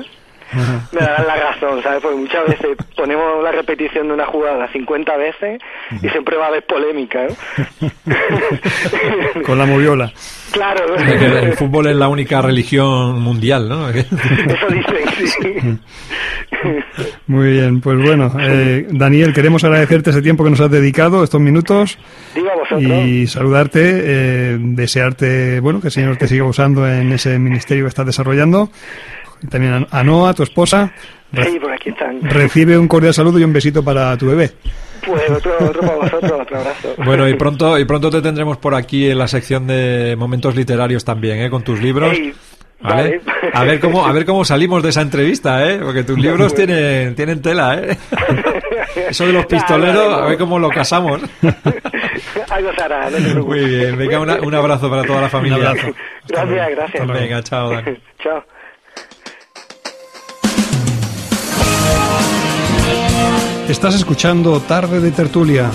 me darán la razón, ¿sabes? Porque muchas veces ponemos la repetición de una jugada cincuenta veces y siempre va a haber polémica, ¿no? Con la moviola. Claro. El, el fútbol es la única religión mundial, ¿no? Eso dicen, sí. Muy bien, pues bueno, eh, Daniel, queremos agradecerte ese tiempo que nos has dedicado, estos minutos. Digo a vosotros. Y saludarte, eh, desearte, bueno, que el Señor te siga usando en ese ministerio que estás desarrollando. También a Noa, tu esposa. Sí, por aquí están. Recibe un cordial saludo y un besito para tu bebé. Pues otro, otro para vosotros, otro abrazo. Bueno, y pronto y pronto te tendremos por aquí en la sección de momentos literarios también, ¿eh? Con tus libros. Hey, ¿vale? Vale. A ver cómo a ver cómo salimos de esa entrevista, ¿eh? Porque tus libros tienen tienen tela, ¿eh? Eso de los pistoleros, a ver cómo lo casamos. Algo se hará, no te preocupes. Muy bien, venga, una, un abrazo para toda la familia. Un abrazo. Gracias, gracias. Venga, chao, Dani. Chao. Estás escuchando Tarde de Tertulia.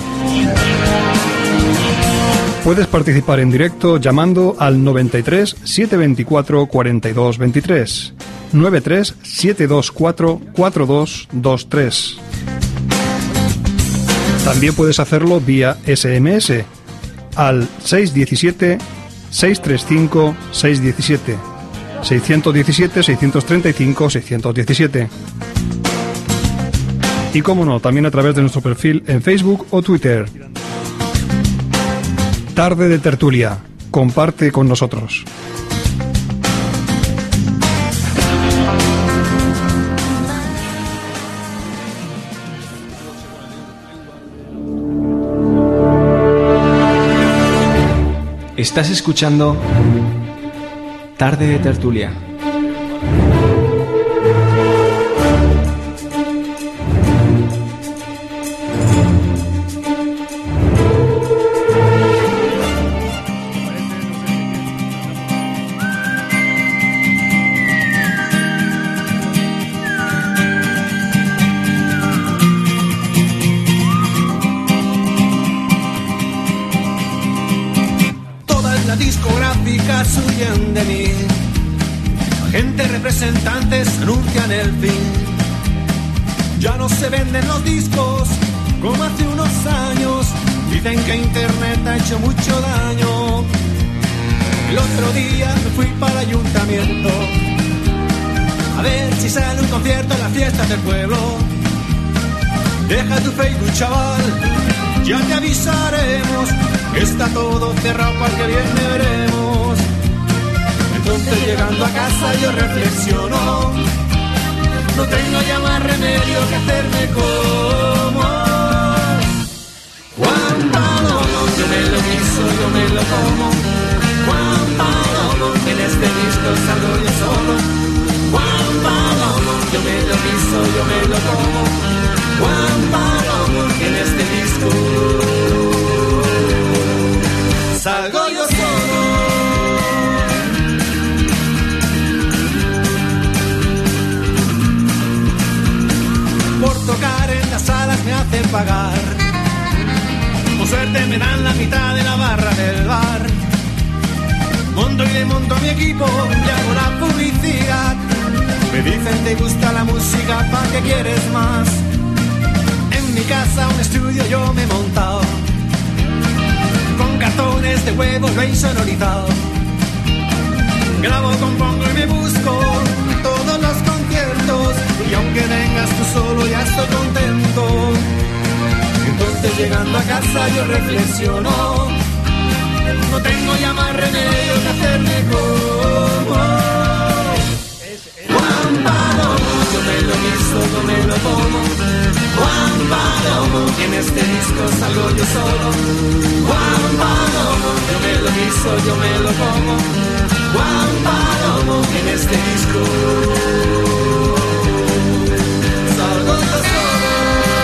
Puedes participar en directo llamando al noventa y tres, setecientos veinticuatro, cuarenta y dos veintitrés. noventa y tres, setecientos veinticuatro, cuarenta y dos veintitrés. También puedes hacerlo vía ese eme ese al seis uno siete, seis tres cinco, seis uno siete. seiscientos diecisiete, seiscientos treinta y cinco, seiscientos diecisiete. Y como no, también a través de nuestro perfil en Facebook o Twitter. Tarde de Tertulia. Comparte con nosotros. Estás escuchando Tarde de Tertulia. Huyen de mí, agentes representantes anuncian el fin. Ya no se venden los discos como hace unos años. Dicen que internet ha hecho mucho daño. El otro día me fui para el ayuntamiento a ver si sale un concierto en las fiestas del pueblo. Deja tu Facebook, chaval, ya te avisaremos. Está todo cerrado, para que bien me veremos. Entonces llegando a casa yo reflexiono, no tengo ya más remedio que hacerme como Juan Palomo. Yo me lo guiso, yo me lo como. Juan Palomo, en este disco salgo yo solo. Juan Palomo, yo me lo guiso, yo me lo como. Juan Palomo, en este disco salgo yo solo. Por tocar en las salas me hacen pagar. Con suerte me dan la mitad de la barra del bar. Monto y le monto a mi equipo y hago la publicidad. Me dicen te gusta la música, ¿para qué quieres más? En mi casa un estudio yo me he montado, con cartones de huevos lo he insonorizado. Grabo, compongo y me busco todos los conciertos, y aunque vengas tú solo ya estoy contento. Entonces llegando a casa yo reflexiono, no tengo ya más remedio que hacerme como Juan Palomo. Yo me lo guiso, yo me lo como. Juan Palomo, en este disco salgo yo solo. Juan Palomo, yo me lo guiso, yo me lo como. Juan Palomo, en este disco salgo yo solo.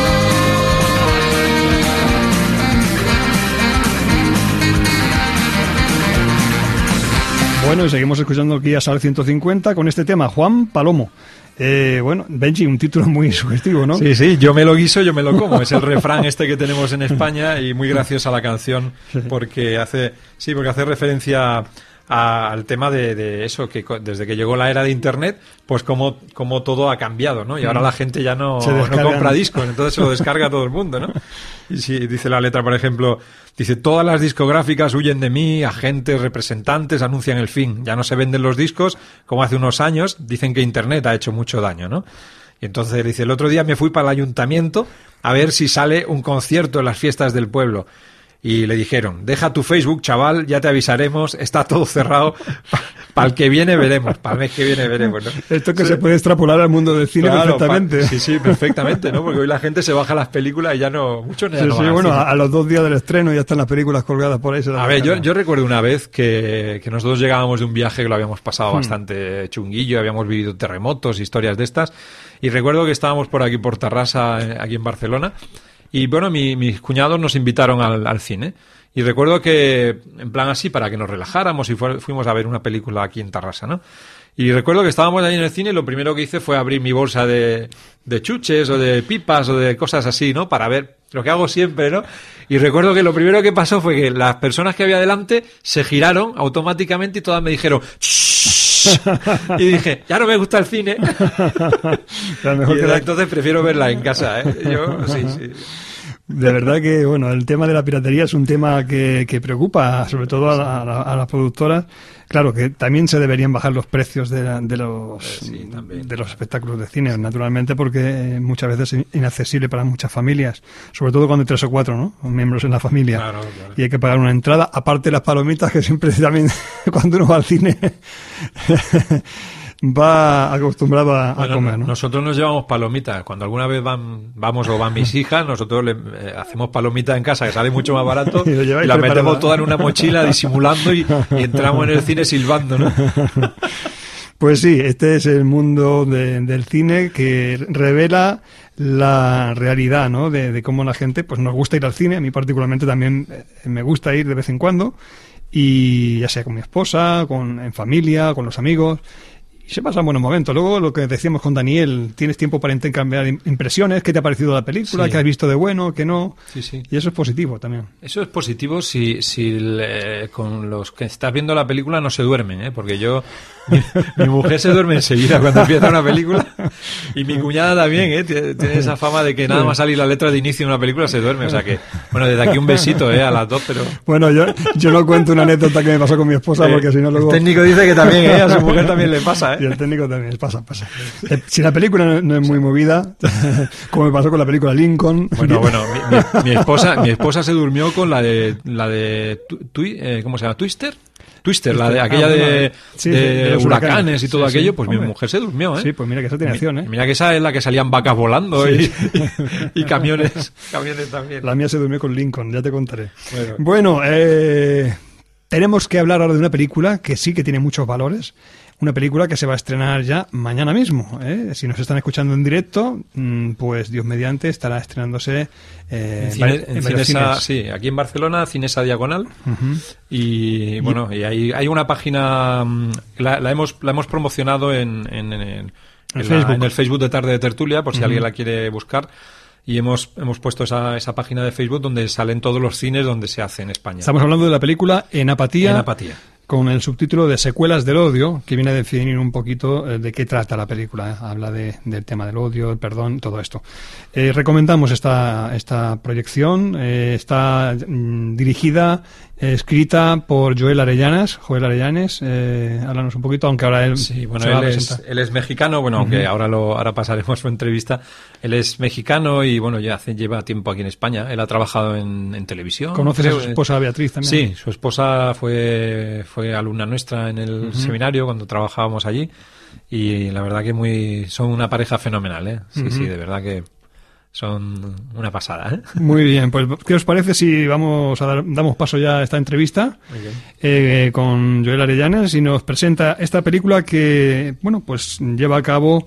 Bueno, y seguimos escuchando aquí a Sal ciento cincuenta con este tema, Juan Palomo. Eh, bueno, Benji, un título muy sugestivo, ¿no? Sí, sí, yo me lo guiso, yo me lo como. Es el refrán este que tenemos en España y muy graciosa la canción porque hace, sí, porque hace referencia a, al tema de, de eso, que co- desde que llegó la era de Internet, pues como, como todo ha cambiado, ¿no? Y ahora la gente ya no, Se no descargan. compra discos, entonces se lo descarga todo el mundo, ¿no? Y si dice la letra, por ejemplo, dice, todas las discográficas huyen de mí, agentes, representantes anuncian el fin. Ya no se venden los discos como hace unos años, dicen que Internet ha hecho mucho daño, ¿no? Y entonces dice, el otro día me fui para el ayuntamiento a ver si sale un concierto en las fiestas del pueblo. Y le dijeron, deja tu Facebook, chaval, ya te avisaremos, está todo cerrado, para el que viene veremos, para el mes que viene veremos, ¿no? Esto que se puede extrapolar al mundo del cine Claro, perfectamente. pa- sí, sí, perfectamente, ¿no? Porque hoy la gente se baja las películas y ya no... Muchos ya Sí, no sí, van al bueno, cine. a, a los dos días del estreno ya están las películas colgadas por ahí. Se las A ver, yo, descargan. yo recuerdo una vez que, que nosotros llegábamos de un viaje que lo habíamos pasado Hmm. bastante chunguillo, habíamos vivido terremotos, historias de estas, y recuerdo que estábamos por aquí, por Tarrasa, eh, aquí en Barcelona, y bueno, mi- mis cuñados nos invitaron al, al cine. Y recuerdo que, en plan así, para que nos relajáramos y fue- fuimos a ver una película aquí en Tarrasa, ¿no? Y recuerdo que estábamos ahí en el cine y lo primero que hice fue abrir mi bolsa de, de chuches o de pipas o de cosas así, ¿no? Para ver lo que hago siempre, ¿no? Y recuerdo que lo primero que pasó fue que las personas que había delante se giraron automáticamente y todas me dijeron "Shh". Y dije, ya no me gusta el cine. A lo mejor Y que la- entonces prefiero verla en casa, ¿eh? Yo, sí, sí. De verdad que, bueno, el tema de la piratería es un tema que, que preocupa, sobre todo a, la- a la- a las productoras. Claro que también se deberían bajar los precios de, la- de los sí, también. de los espectáculos de cine, naturalmente, porque muchas veces es inaccesible para muchas familias, sobre todo cuando hay tres o cuatro, ¿no? Miembros en la familia. Claro, claro. Y hay que pagar una entrada, aparte de las palomitas, que siempre también, cuando uno va al cine, va acostumbrado a, a Bueno, comer, ¿no? nosotros nos llevamos palomitas. Cuando alguna vez van, vamos o van mis hijas, nosotros le, eh, hacemos palomitas en casa, que sale mucho más barato, Y lo lleváis y las preparada. metemos todas en una mochila disimulando y, y entramos en el cine silbando, ¿no? Pues sí, este es el mundo de- del cine que revela la realidad, ¿no? De, de cómo la gente, pues nos gusta ir al cine. A mí particularmente también eh, me gusta ir de vez en cuando, y ya sea con mi esposa, con en familia, con los amigos. Y se pasan buenos momentos. Luego, lo que decíamos con Daniel, tienes tiempo para intercambiar im- impresiones, qué te ha parecido la película, Sí. qué has visto de bueno, qué no. Sí, sí. Y eso es positivo también. Eso es positivo si, si le- con los que estás viendo la película no se duermen, ¿eh? Porque yo, mi, mi mujer se duerme enseguida cuando empieza una película, y mi cuñada también, ¿eh? Tiene, tiene esa fama de que nada más salir la letra de inicio de una película se duerme, o sea que, bueno, desde aquí un besito, ¿eh? A las dos, pero... Bueno, yo, yo no cuento una anécdota que me pasó con mi esposa, Eh, porque si no luego... El técnico dice que también, ¿eh? A su mujer también le pasa, ¿eh? Y el técnico también, pasa, pasa. Eh, Si la película no, no es muy movida, como me pasó con la película Lincoln. Bueno, bueno, mi, mi- mi esposa, mi esposa se durmió con la de, la de, tu- tui- eh, ¿cómo se llama? Twister. Twister, la de Ah, aquella bueno, de, sí, de de los huracanes huracanes. y todo Sí, sí. aquello, pues mi Hombre. mujer se durmió, ¿eh? Sí, pues mira que esa tiene acción, ¿eh? Mira que esa es la que salían vacas volando y, y camiones, camiones también. La mía se durmió con Lincoln, ya te contaré. Bueno. Bueno, eh, tenemos que hablar ahora de una película que sí que tiene muchos valores. Una película que se va a estrenar ya mañana mismo, ¿eh? Si nos están escuchando en directo, mm, pues Dios mediante estará estrenándose eh, En, cine- vari- en en varios Cinesa, cines. sí, aquí en Barcelona, Cinesa Diagonal. Ujú. Y bueno, y hay, hay una página, mm, la, la hemos la hemos promocionado en, en, en, en la- Facebook. en el Facebook de Tarde de Tertulia, por si alguien la quiere buscar. Y hemos, hemos puesto esa, esa página de Facebook donde salen todos los cines donde se hace en España. Estamos hablando de la película En Apatía, En Apatía. con el subtítulo de Secuelas del Odio, que viene a definir un poquito eh, de qué trata la película. ¿eh? Habla de, del tema del odio, el perdón, todo esto. Eh, recomendamos esta, esta proyección. Eh, está mm, dirigida, eh, escrita por Joel Arellanes. Joel Arellanes, eh, háblanos un poquito, aunque ahora él Sí, bueno, se va a él es, presentar. él es mexicano, bueno, aunque ahora lo ahora pasaremos su entrevista. Él es mexicano y bueno, ya hace, lleva tiempo aquí en España. Él ha trabajado en, en televisión. ¿Conoces a creo, su eh, esposa Beatriz también? Sí, su esposa fue, fue alumna nuestra en el seminario cuando trabajábamos allí, y la verdad que muy son una pareja fenomenal, ¿eh? Sí, sí, de verdad que son una pasada, ¿eh? Muy bien, pues ¿qué os parece si vamos a dar, damos paso ya a esta entrevista Muy bien. eh, con Joel Arellanes y nos presenta esta película que, bueno, pues lleva a cabo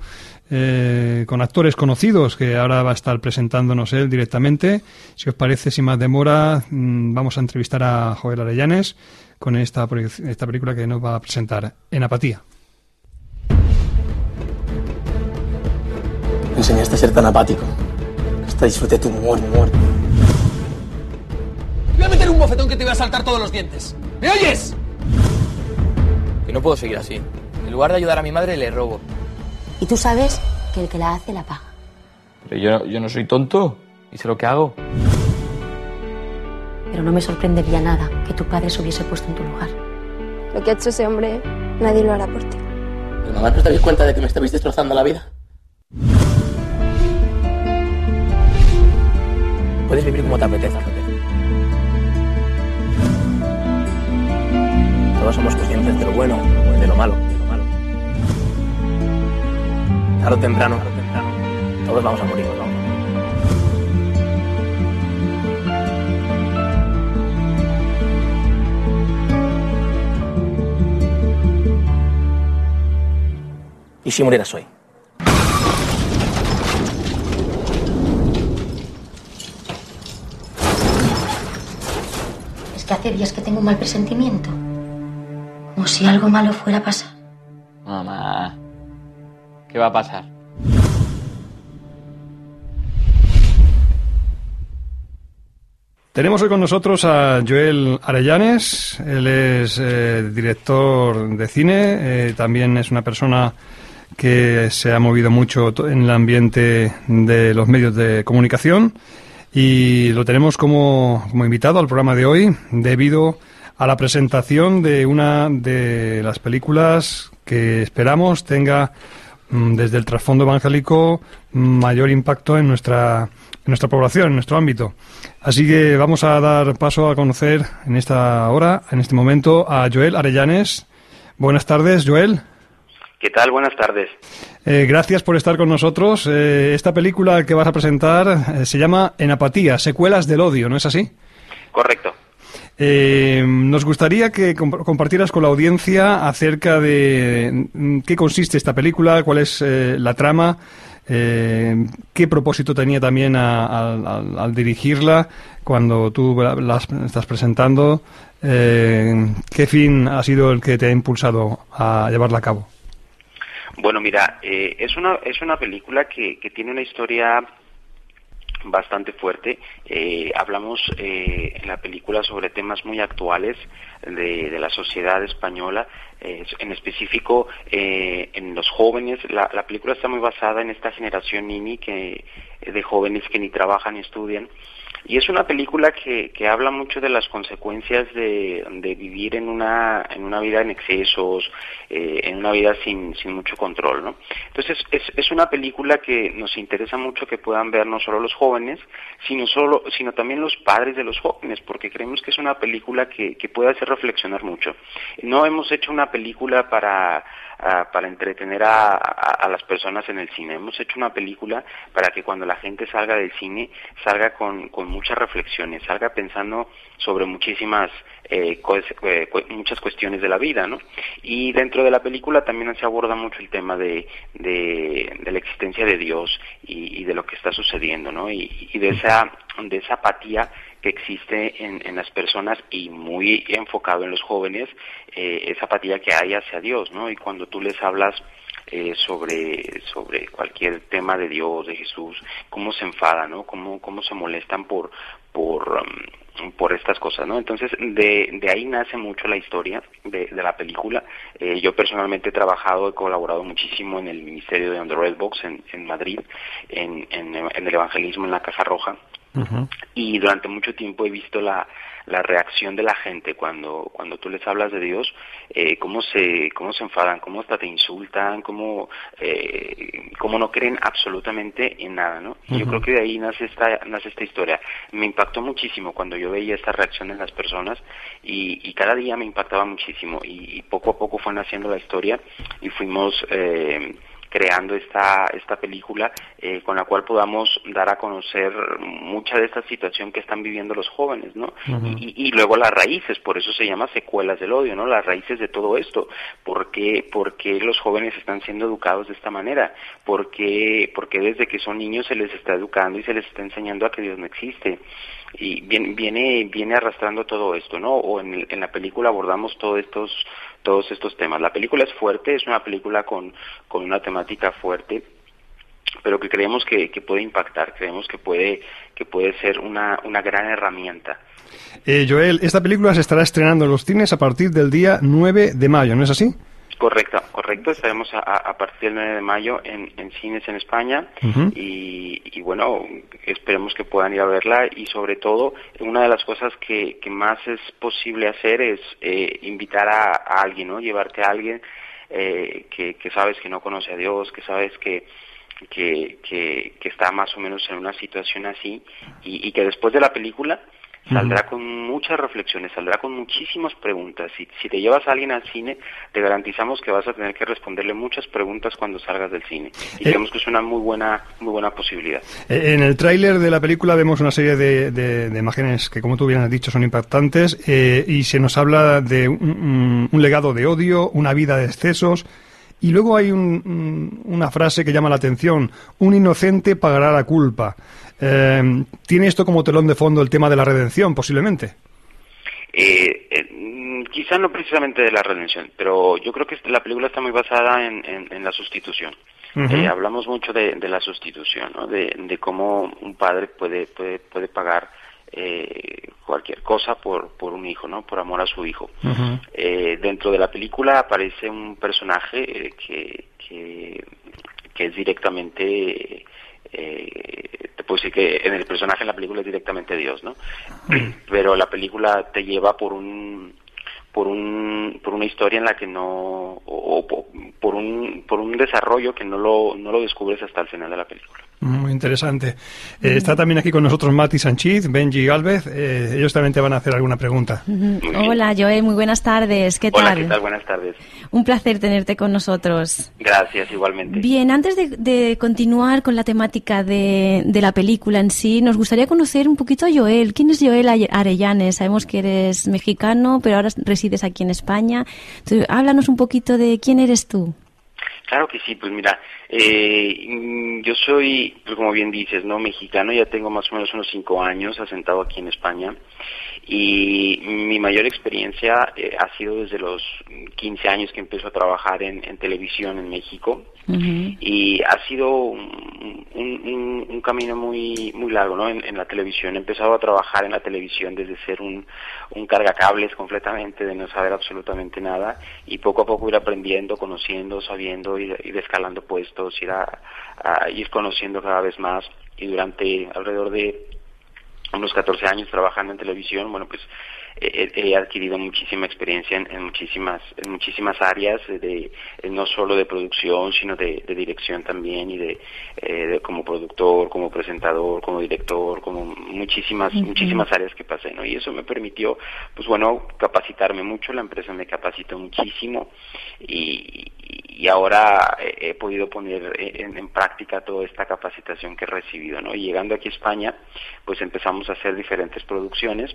eh, con actores conocidos que ahora va a estar presentándonos él directamente. Si os parece, sin más demora, mm, vamos a entrevistar a Joel Arellanes con esta, proyec- esta película que nos va a presentar, En Apatía. Me enseñaste a ser tan apático. Hasta disfruté tu humor, humor. Te voy a meter un bofetón que te voy a saltar todos los dientes. ¿Me oyes? Que no puedo seguir así. En lugar de ayudar a mi madre, le robo. Y tú sabes que el que la hace, la paga. Pero yo, yo no soy tonto. Y sé lo que hago. Pero no me sorprendería nada que tu padre se hubiese puesto en tu lugar. Lo que ha hecho ese hombre, nadie lo hará por ti. ¿Pero mamá, no os dais cuenta de que me estáis destrozando la vida? Puedes vivir como te apetezca. Todos somos conscientes de lo bueno y de lo malo. Tarde o temprano, todos vamos a morir. Todos vamos a morir. ¿Y si murieras hoy? Es que hace días que tengo un mal presentimiento. Como si algo malo fuera a pasar. Mamá, ¿qué va a pasar? Tenemos hoy con nosotros a Joel Arellanes. Él es eh, director de cine, eh, también es una persona que se ha movido mucho en el ambiente de los medios de comunicación y lo tenemos como, como invitado al programa de hoy debido a la presentación de una de las películas que esperamos tenga mm, desde el trasfondo evangélico mayor impacto en nuestra, en nuestra población, en nuestro ámbito. Así que vamos a dar paso a conocer en esta hora, en este momento, a Joel Arellanes. Buenas tardes, Joel. ¿Qué tal? Buenas tardes. Eh, gracias por estar con nosotros. Eh, esta película que vas a presentar eh, se llama En apatía, secuelas del odio, ¿no es así? Correcto. Eh, nos gustaría que comp- compartieras con la audiencia acerca de mm, qué consiste esta película, cuál es eh, la trama, eh, qué propósito tenía también a, a, a, al dirigirla cuando tú la, la estás presentando, eh, qué fin ha sido el que te ha impulsado a llevarla a cabo. Bueno, mira, eh, es una es una película que, que tiene una historia bastante fuerte. Eh, hablamos eh, en la película sobre temas muy actuales de, de la sociedad española, eh, en específico eh, en los jóvenes. La, la película está muy basada en esta generación Nini que de jóvenes que ni trabajan ni estudian. Y es una película que, que habla mucho de las consecuencias de, de vivir en una en una vida en excesos, eh, en una vida sin sin mucho control, ¿no? Entonces es es una película que nos interesa mucho que puedan ver no solo los jóvenes, sino solo sino también los padres de los jóvenes, porque creemos que es una película que que puede hacer reflexionar mucho. No hemos hecho una película para Uh, para entretener a, a, a las personas en el cine. Hemos hecho una película para que cuando la gente salga del cine salga con, con muchas reflexiones, salga pensando sobre muchísimas eh, co- eh, muchas cuestiones de la vida, ¿no? Y dentro de la película también se aborda mucho el tema de, de, de la existencia de Dios y, y de lo que está sucediendo, ¿no? Y, y de esa de esa apatía que existe en, en las personas y muy enfocado en los jóvenes, eh, esa apatía que hay hacia Dios, ¿no? Y cuando tú les hablas eh, sobre sobre cualquier tema de Dios, de Jesús, cómo se enfadan, ¿no? Cómo cómo se molestan por por um, por estas cosas, ¿no? Entonces de de ahí nace mucho la historia de, de la película. Eh, yo personalmente he trabajado, he colaborado muchísimo en el ministerio de On the Red Box en, en Madrid, en, en en el evangelismo en la Caja Roja. Uh-huh. Y durante mucho tiempo he visto la la reacción de la gente cuando cuando tú les hablas de Dios, eh, cómo se cómo se enfadan, cómo hasta te insultan, cómo eh, cómo no creen absolutamente en nada, ¿no? Uh-huh. Yo creo que de ahí nace esta nace esta historia. Me impactó muchísimo cuando yo veía esta reacción en las personas y, y cada día me impactaba muchísimo y, y poco a poco fue naciendo la historia y fuimos eh, creando esta esta película eh, con la cual podamos dar a conocer mucha de esta situación que están viviendo los jóvenes, ¿no? Uh-huh. Y, y luego las raíces, por eso se llama Secuelas del Odio, ¿no? Las raíces de todo esto. ¿Por qué, por qué los jóvenes están siendo educados de esta manera? ¿Por qué, por qué desde que son niños se les está educando y se les está enseñando a que Dios no existe? Y viene viene, viene arrastrando todo esto, ¿no? O en, el, en la película abordamos todos estos todos estos temas. La película es fuerte, es una película con con una temática fuerte pero que creemos que, que puede impactar, creemos que puede que puede ser una, una gran herramienta. Eh, Joel, esta película se estará estrenando en los cines a partir del día nueve de mayo, ¿no es así? Correcto, correcto. Estaremos a, a partir del nueve de mayo en, en cines en España uh-huh. y, y bueno, esperemos que puedan ir a verla y sobre todo una de las cosas que, que más es posible hacer es eh, invitar a, a alguien, ¿no? Llevarte a alguien eh, que, que sabes que no conoce a Dios, que sabes que que, que, que está más o menos en una situación así y, y que después de la película saldrá con muchas reflexiones, saldrá con muchísimas preguntas. Si, si te llevas a alguien al cine, te garantizamos que vas a tener que responderle muchas preguntas cuando salgas del cine. Y eh, creemos que es una muy buena muy buena posibilidad. En el tráiler de la película vemos una serie de, de, de imágenes que, como tú bien has dicho, son impactantes eh, y se nos habla de un, un legado de odio, una vida de excesos. Y luego hay un, una frase que llama la atención: un inocente pagará la culpa. Eh, ¿Tiene esto como telón de fondo el tema de la redención, posiblemente? Eh, eh, quizá no precisamente de la redención, pero yo creo que la película está muy basada en, en, en la sustitución. Uh-huh. Eh, hablamos mucho de, de la sustitución, ¿no? De, de cómo un padre puede puede puede pagar eh, cualquier cosa por por un hijo, ¿no? Por amor a su hijo. Uh-huh. Eh, dentro de la película aparece un personaje eh, que, que que es directamente eh, te puedo decir que en el personaje en la película es directamente Dios, ¿no? Uh-huh. Pero la película te lleva por un por un por una historia en la que no o, o por un por un desarrollo que no lo no lo descubres hasta el final de la película. Muy interesante. Eh, está también aquí con nosotros Mati Sanchiz, Benji Gálvez. Eh, ellos también te van a hacer alguna pregunta. Uh-huh. Hola, Joel, muy buenas tardes. ¿Qué tal? Hola, ¿qué tal? Buenas tardes. Un placer tenerte con nosotros. Gracias, igualmente. Bien, antes de, de continuar con la temática de, de la película en sí, nos gustaría conocer un poquito a Joel. ¿Quién es Joel Arellanes? Sabemos que eres mexicano, pero ahora resides aquí en España. Entonces, háblanos un poquito de quién eres tú. Claro que sí, pues mira, eh, yo soy, pues como bien dices, no mexicano, ya tengo más o menos unos cinco años asentado aquí en España y mi mayor experiencia eh, ha sido desde los quince años que empiezo a trabajar en, en televisión en México. Uh-huh. Y ha sido un, un, un camino muy muy largo, ¿no? En, en la televisión he empezado a trabajar en la televisión desde ser un, un cargacables completamente, de no saber absolutamente nada y poco a poco ir aprendiendo, conociendo, sabiendo, ir, ir escalando puestos, ir a, a ir conociendo cada vez más y durante alrededor de unos catorce años trabajando en televisión, bueno, pues he, he adquirido muchísima experiencia en, en muchísimas en muchísimas áreas, de, de no solo de producción, sino de, de dirección también y de, eh, de como productor, como presentador, como director, como muchísimas uh-huh. muchísimas áreas que pasé, ¿no? Y eso me permitió, pues bueno, capacitarme mucho. La empresa me capacitó muchísimo y, y ahora he, he podido poner en, en práctica toda esta capacitación que he recibido, ¿no? Y llegando aquí a España, pues empezamos a hacer diferentes producciones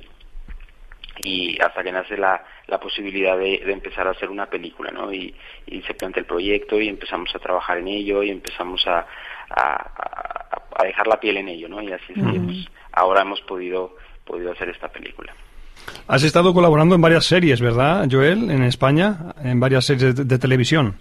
y hasta que nace la, la posibilidad de, de empezar a hacer una película, ¿no? Y, y se plantea el proyecto y empezamos a trabajar en ello y empezamos a, a, a dejar la piel en ello, ¿no? Y así es que pues, ahora hemos podido, podido hacer esta película. Has estado colaborando en varias series, ¿verdad, Joel? En España, en varias series de, de televisión.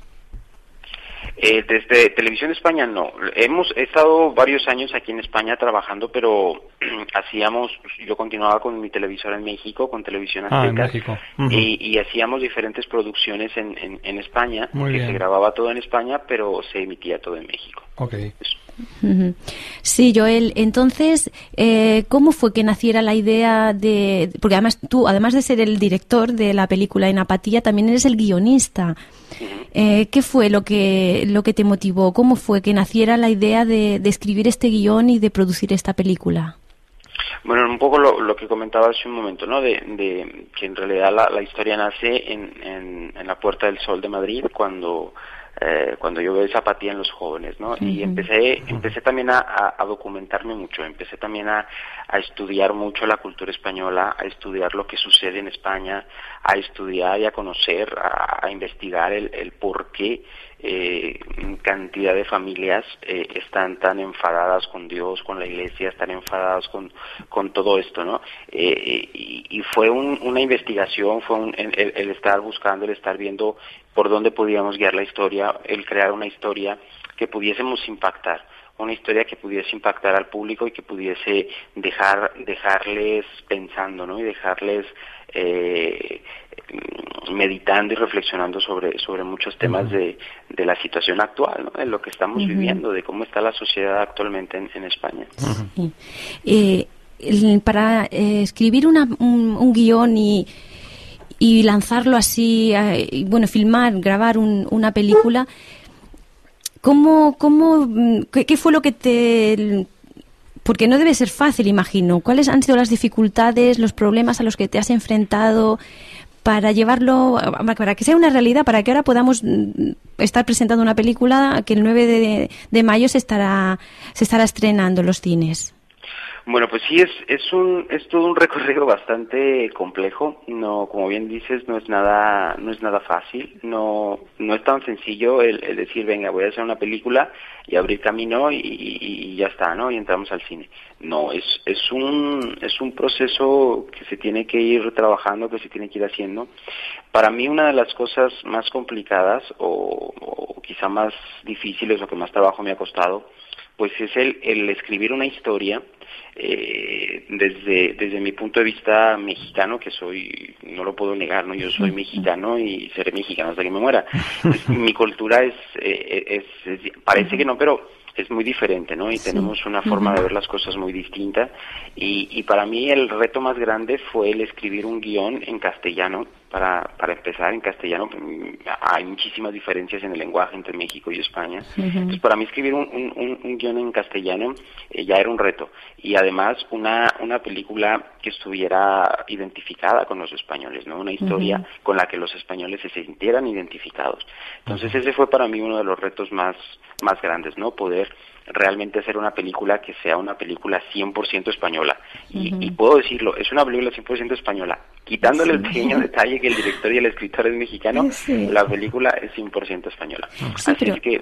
Eh, desde Televisión España no. Hemos estado varios años aquí en España trabajando, pero hacíamos, yo continuaba con mi televisora en México, con Televisión Azteca, ah, en México. Uh-huh. y, y hacíamos diferentes producciones en, en, en España, Muy que bien. se grababa todo en España, pero se emitía todo en México. Okay. Uh-huh. Sí, Joel, entonces, eh, ¿cómo fue que naciera la idea de...? Porque además tú, además de ser el director de la película En Apatía, también eres el guionista. Uh-huh. Eh, ¿Qué fue lo que lo que te motivó? ¿Cómo fue que naciera la idea de, de escribir este guión y de producir esta película? Bueno, un poco lo, lo que comentaba hace un momento, ¿no? De, de que en realidad la, la historia nace en, en, en la Puerta del Sol de Madrid, cuando... Eh, cuando yo veo esa apatía en los jóvenes, ¿no? Uh-huh. Y empecé empecé también a, a, a documentarme mucho, empecé también a, a estudiar mucho la cultura española, a estudiar lo que sucede en España, a estudiar y a conocer, a, a investigar el, el por qué eh, cantidad de familias eh, están tan enfadadas con Dios, con la Iglesia, están enfadadas con, con todo esto, ¿no? Eh, y, y fue un, una investigación, fue un, el, el estar buscando, el estar viendo por dónde podíamos guiar la historia, el crear una historia que pudiésemos impactar, una historia que pudiese impactar al público y que pudiese dejar dejarles pensando, ¿no? Y dejarles eh, meditando y reflexionando sobre sobre muchos temas de, de la situación actual, ¿no? De lo que estamos uh-huh. viviendo, de cómo está la sociedad actualmente en, en España. Uh-huh. eh, el, para eh, escribir una, un, un guión y y lanzarlo así, eh, y, bueno, filmar, grabar un, una película, ¿cómo, cómo, qué, qué fue lo que te... Porque no debe ser fácil, imagino. ¿Cuáles han sido las dificultades, los problemas a los que te has enfrentado para llevarlo, para que sea una realidad, para que ahora podamos estar presentando una película que el nueve de, de mayo se estará, se estará estrenando en los cines? Bueno, pues sí, es es un es todo un recorrido bastante complejo. No, como bien dices, no es nada no es nada fácil. No no es tan sencillo el, el decir, venga, voy a hacer una película y abrir camino y, y, y ya está, ¿no? Y entramos al cine. No, es es un es un proceso que se tiene que ir trabajando, que se tiene que ir haciendo. Para mí una de las cosas más complicadas o, o quizá más difíciles o que más trabajo me ha costado, pues es el el escribir una historia. Eh, desde desde mi punto de vista mexicano, que soy, no lo puedo negar, no, yo soy mexicano y seré mexicano hasta que me muera. Pues, mi cultura es, eh, es, es parece que no, pero es muy diferente, ¿no? Y sí. tenemos una forma uh-huh. de ver las cosas muy distinta. Y, y para mí el reto más grande fue el escribir un guión en castellano. Para, para empezar, en castellano hay muchísimas diferencias en el lenguaje entre México y España. Uh-huh. Entonces, para mí escribir un, un, un guión en castellano eh, ya era un reto. Y además una, una película que estuviera identificada con los españoles, ¿no? Una historia uh-huh. con la que los españoles se sintieran identificados. Entonces, uh-huh. ese fue para mí uno de los retos más, más grandes, ¿no? Poder realmente hacer una película que sea una película cien por ciento española. Y, uh-huh. y puedo decirlo, es una película cien por ciento española. Quitándole sí. el pequeño detalle que el director y el escritor es mexicano, sí. la película es cien por ciento española. Sí, Así pero... es que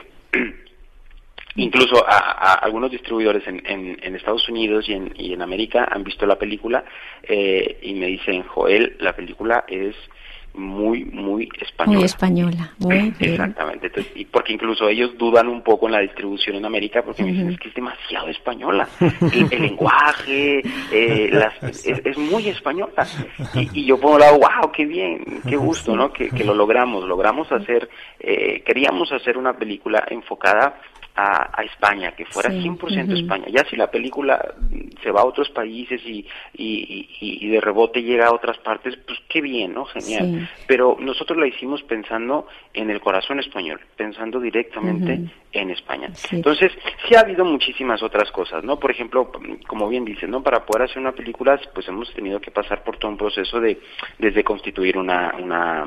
incluso a, a algunos distribuidores en, en, en Estados Unidos y en, y en América han visto la película eh, y me dicen, Joel, la película es muy, muy española. Muy española. Muy Exactamente. Entonces, y porque incluso ellos dudan un poco en la distribución en América porque uh-huh. me dicen, es que es demasiado española. El, el lenguaje, eh, las, es, es muy española. Y, y yo por un lado, wow, qué bien, qué gusto, ¿no? Que, que lo logramos. Logramos hacer, eh, queríamos hacer una película enfocada A, a España, que fuera sí, cien por ciento uh-huh. España. Ya si la película se va a otros países y, y, y, y de rebote llega a otras partes, pues qué bien, ¿no? Genial. Sí. Pero nosotros la hicimos pensando en el corazón español, pensando directamente uh-huh. en España. Sí. Entonces, sí ha habido muchísimas otras cosas, ¿no? Por ejemplo, como bien dices, ¿no? Para poder hacer una película, pues hemos tenido que pasar por todo un proceso de, desde constituir una, una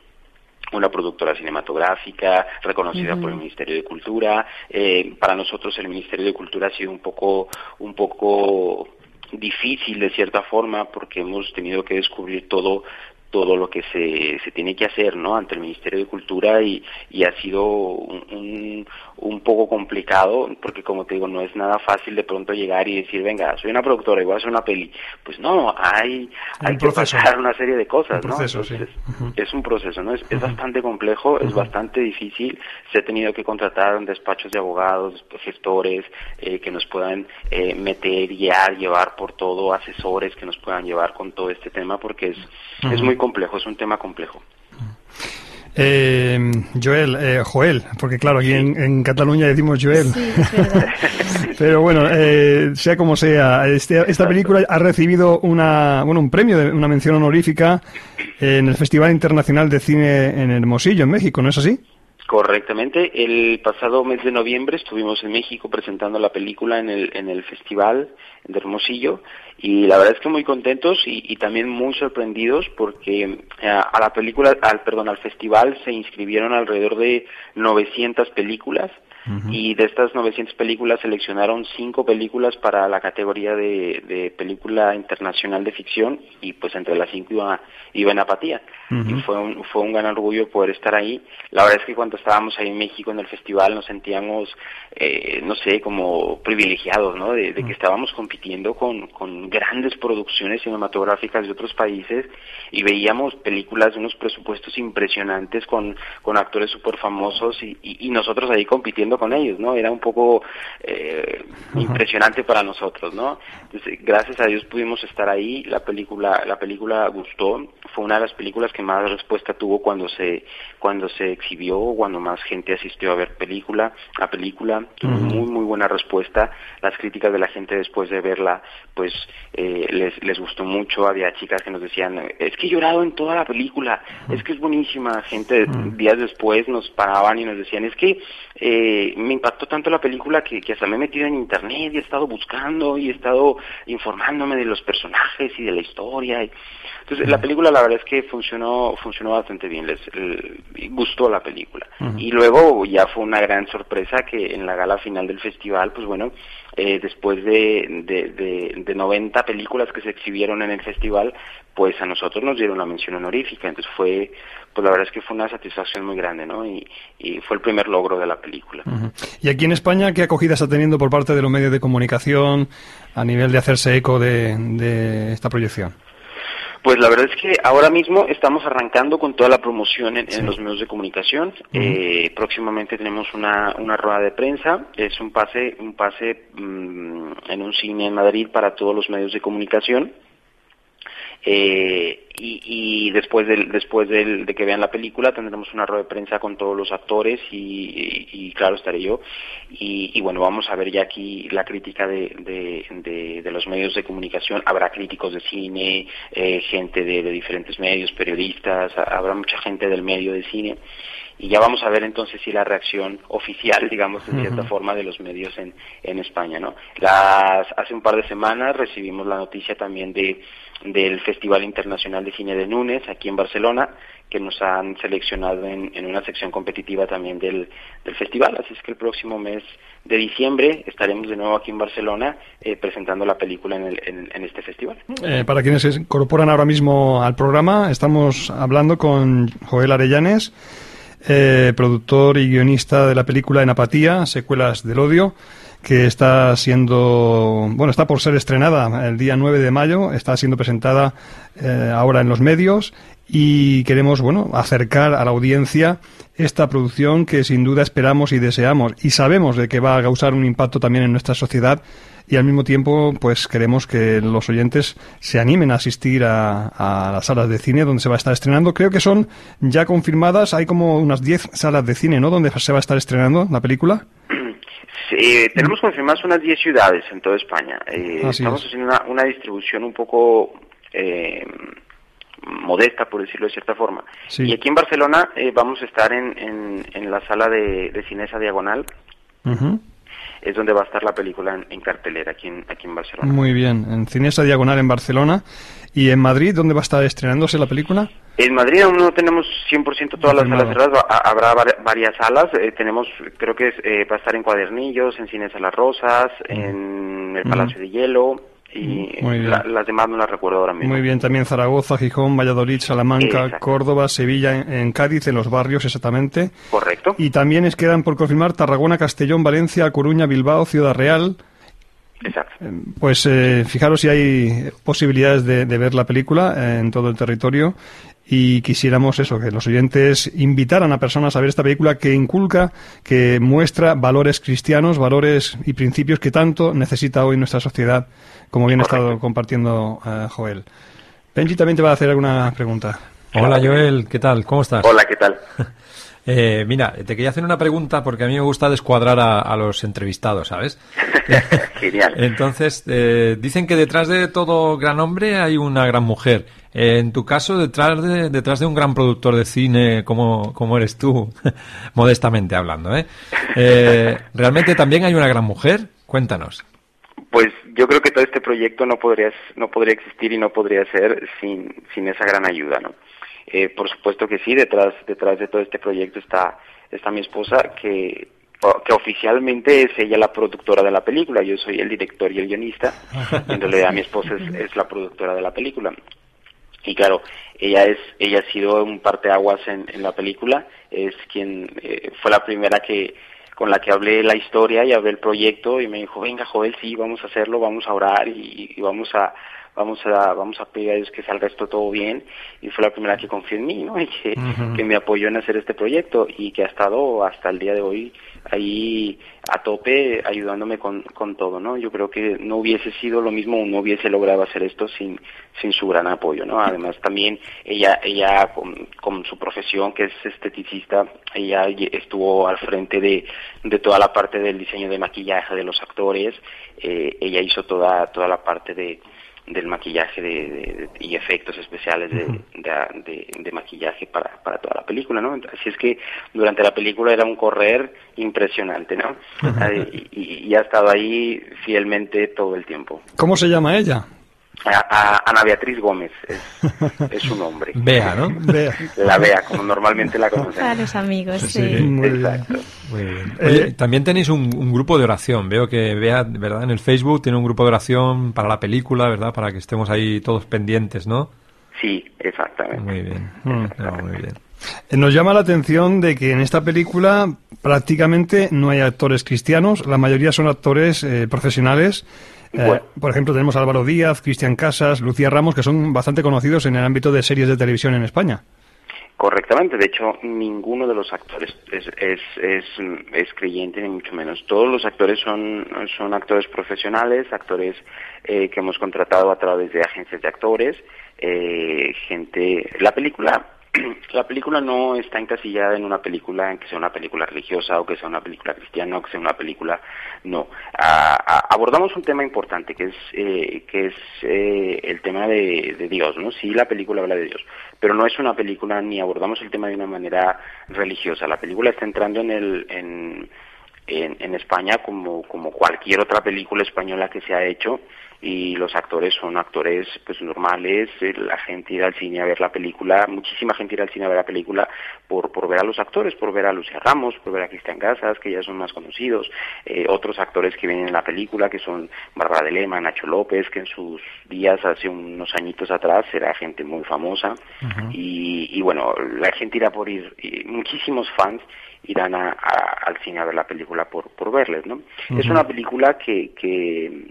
una productora cinematográfica reconocida uh-huh. por el Ministerio de Cultura. Eh, para nosotros el Ministerio de Cultura ha sido un poco, un poco difícil de cierta forma porque hemos tenido que descubrir todo todo lo que se, se tiene que hacer, ¿no? Ante el Ministerio de Cultura y, y ha sido un, un, un poco complicado porque, como te digo, no es nada fácil de pronto llegar y decir, venga, soy una productora y voy a hacer una peli. Pues no, hay, hay que pasar una serie de cosas, ¿no? Proceso, Entonces, sí. uh-huh. es un proceso, ¿no? Es, uh-huh. es bastante complejo, uh-huh. es bastante difícil. Se ha tenido que contratar despachos de abogados, gestores, eh, que nos puedan eh, meter, guiar, llevar por todo, asesores que nos puedan llevar con todo este tema porque es, uh-huh. es muy complejo, es un tema complejo. Eh, Joel, eh, Joel, porque claro, aquí en, en Cataluña decimos Joel. Sí, es verdad. Pero bueno, eh, sea como sea, este, esta película ha recibido una, bueno, un premio, de, una mención honorífica en el Festival Internacional de Cine en Hermosillo, en México, ¿no es así? Correctamente. El pasado mes de noviembre estuvimos en México presentando la película en el en el festival de Hermosillo y la verdad es que muy contentos y, y también muy sorprendidos porque a, a la película, al perdón, al festival se inscribieron alrededor de novecientas películas. Uh-huh. Y de estas novecientas películas seleccionaron cinco películas para la categoría de, de película internacional de ficción y pues entre las cinco iba, iba en Apatía. Uh-huh. Y fue un, fue un gran orgullo poder estar ahí. La verdad es que cuando estábamos ahí en México en el festival nos sentíamos, eh, no sé, como privilegiados, ¿no? De, de uh-huh. que estábamos compitiendo con, con grandes producciones cinematográficas de otros países y veíamos películas de unos presupuestos impresionantes con, con actores súper famosos y, y, y nosotros ahí compitiendo compartiendo con ellos, ¿no? Era un poco eh, impresionante para nosotros, ¿no? Entonces, gracias a Dios pudimos estar ahí, la película, la película gustó, fue una de las películas que más respuesta tuvo cuando se, cuando se exhibió, cuando más gente asistió a ver película, la película, tuvo uh-huh. muy, muy buena respuesta, las críticas de la gente después de verla, pues, eh, les, les gustó mucho, había chicas que nos decían, es que he llorado en toda la película, uh-huh. es que es buenísima, gente uh-huh. días después nos paraban y nos decían, es que eh, me impactó tanto la película que, que hasta me he metido en internet y he estado buscando y he estado informándome de los personajes y de la historia. Y, entonces, uh-huh. la película la verdad es que funcionó funcionó bastante bien, les, les gustó la película. Uh-huh. Y luego ya fue una gran sorpresa que en la gala final del festival, pues bueno, eh, después de, de, de, de noventa películas que se exhibieron en el festival, pues a nosotros nos dieron la mención honorífica. Entonces fue, pues la verdad es que fue una satisfacción muy grande, ¿no? Y, y fue el primer logro de la película. Uh-huh. ¿Y aquí en España qué acogida está teniendo por parte de los medios de comunicación a nivel de hacerse eco de, de esta proyección? Pues la verdad es que ahora mismo estamos arrancando con toda la promoción en, sí. en los medios de comunicación. Uh-huh. Eh, próximamente tenemos una, una rueda de prensa. Es un pase, un pase mmm, en un cine en Madrid para todos los medios de comunicación. Eh, y, y después del, después del, de que vean la película tendremos una rueda de prensa con todos los actores y, y, y claro, estaré yo y, y bueno, vamos a ver ya aquí la crítica de, de, de, de los medios de comunicación. Habrá críticos de cine, eh, gente de, de diferentes medios, periodistas, habrá mucha gente del medio de cine y ya vamos a ver entonces si la reacción oficial, digamos, en cierta uh-huh. forma de los medios en, en España, ¿no? Las, hace un par de semanas recibimos la noticia también de del Festival Internacional de Cine de Núñez, aquí en Barcelona, que nos han seleccionado en, en una sección competitiva también del, del festival, así es que el próximo mes de diciembre estaremos de nuevo aquí en Barcelona eh, presentando la película en, el, en, en este festival. Eh, para quienes se incorporan ahora mismo al programa, estamos hablando con Joel Arellanes, eh, productor y guionista de la película En Apatía, Secuelas del Odio, que está siendo, bueno, está por ser estrenada el día nueve de mayo, está siendo presentada eh, ahora en los medios y queremos, bueno, acercar a la audiencia esta producción que sin duda esperamos y deseamos y sabemos de que va a causar un impacto también en nuestra sociedad y al mismo tiempo, pues queremos que los oyentes se animen a asistir a, a las salas de cine donde se va a estar estrenando. Creo que son ya confirmadas, hay como unas diez salas de cine, ¿no?, donde se va a estar estrenando la película. Eh, tenemos confirmadas unas diez ciudades en toda España. Eh, estamos es. haciendo una, una distribución un poco eh, modesta, por decirlo de cierta forma. Sí. Y aquí en Barcelona eh, vamos a estar en, en, en la sala de, de Cinesa Diagonal. Uh-huh. Es donde va a estar la película en, en cartelera, aquí en, aquí en Barcelona. Muy bien, en Cinesa Diagonal en Barcelona. ¿Y en Madrid, dónde va a estar estrenándose la película? En Madrid aún no tenemos cien por ciento todas las salas cerradas, habrá varias salas, eh, tenemos, creo que es, eh, va a estar en Cuadernillos, en Cines a las Rosas, mm. en el Palacio mm. de Hielo, y la, las demás no las recuerdo ahora mismo. Muy bien, también Zaragoza, Gijón, Valladolid, Salamanca, Exacto. Córdoba, Sevilla, en, en Cádiz, en los barrios exactamente. Correcto. Y también es quedan por confirmar Tarragona, Castellón, Valencia, Coruña, Bilbao, Ciudad Real. Exacto. Pues eh, fijaros si hay posibilidades de, de ver la película eh, en todo el territorio y quisiéramos eso, que los oyentes invitaran a personas a ver esta película que inculca, que muestra valores cristianos, valores y principios que tanto necesita hoy nuestra sociedad, como bien Correcto. ha estado compartiendo uh, Joel. Benji también te va a hacer alguna pregunta. Hola Joel, ¿qué tal? ¿Cómo estás? Hola, ¿qué tal? Eh, mira, te quería hacer una pregunta porque a mí me gusta descuadrar a, a los entrevistados, ¿sabes? Genial. Entonces, eh, dicen que detrás de todo gran hombre hay una gran mujer. Eh, en tu caso, detrás de detrás de un gran productor de cine como, como eres tú, modestamente hablando, ¿eh? ¿eh? ¿Realmente también hay una gran mujer? Cuéntanos. Pues yo creo que todo este proyecto no podría, no podría existir y no podría ser sin, sin esa gran ayuda, ¿no? Eh, por supuesto que sí, detrás detrás de todo este proyecto está está mi esposa, que que oficialmente es ella la productora de la película. Yo soy el director y el guionista, en realidad mi esposa es, es la productora de la película. Y claro, ella es ella ha sido un parteaguas en, en la película, es quien eh, fue la primera que con la que hablé la historia y hablé el proyecto y me dijo, venga Joel, sí, vamos a hacerlo, vamos a orar y, y vamos a vamos a vamos a pedir a Dios que salga esto todo bien, y fue la primera que confió en mí, ¿no? Y que, uh-huh. que me apoyó en hacer este proyecto y que ha estado hasta el día de hoy ahí a tope ayudándome con, con todo, ¿no? Yo creo que no hubiese sido lo mismo, no hubiese logrado hacer esto sin sin su gran apoyo, ¿no? Además también ella ella con, con su profesión, que es esteticista, ella estuvo al frente de, de toda la parte del diseño de maquillaje de los actores, eh, ella hizo toda toda la parte de del maquillaje de, de, de, y efectos especiales de, de, de, de maquillaje para, para toda la película, ¿no? Así es que durante la película era un correr impresionante, ¿no? Uh-huh. y, y ha estado ahí fielmente todo el tiempo. ¿Cómo se llama ella? A, a Ana Beatriz Gómez es, es su nombre. Bea, ¿no? Bea. La Bea, como normalmente la conocemos. Para los amigos, sí. sí muy Exacto. Bien. Muy bien. Oye, eh, también tenéis un, un grupo de oración. Veo que Bea, ¿verdad? En el Facebook tiene un grupo de oración para la película, ¿verdad? Para que estemos ahí todos pendientes, ¿no? Sí, exactamente. Muy bien. Exactamente. No, muy bien. Nos llama la atención de que en esta película prácticamente no hay actores cristianos, la mayoría son actores eh, profesionales. Eh, por ejemplo, tenemos a Álvaro Díaz, Cristian Casas, Lucía Ramos, que son bastante conocidos en el ámbito de series de televisión en España. Correctamente, de hecho, ninguno de los actores es, es, es, es creyente, ni mucho menos. Todos los actores son, son actores profesionales, actores eh, que hemos contratado a través de agencias de actores, eh, gente... La película... La película no está encasillada en una película, en que sea una película religiosa o que sea una película cristiana o que sea una película... No. A, a, abordamos un tema importante que es eh, que es eh, el tema de, de Dios, ¿no? Sí, la película habla de Dios, pero no es una película ni abordamos el tema de una manera religiosa. La película está entrando en el... En, En, en España como, como cualquier otra película española que se ha hecho, y los actores son actores pues normales, la gente irá al cine a ver la película, muchísima gente irá al cine a ver la película por, por ver a los actores, por ver a Lucía Ramos, por ver a Cristian Casas, que ya son más conocidos, eh, otros actores que vienen en la película, que son Bárbara de Lema, Nacho López, que en sus días, hace unos añitos atrás, era gente muy famosa, uh-huh. y, y bueno, la gente irá por ir, y muchísimos fans irán a, a, al cine a ver la película por, por verles, ¿no? Uh-huh. Es una película que, que,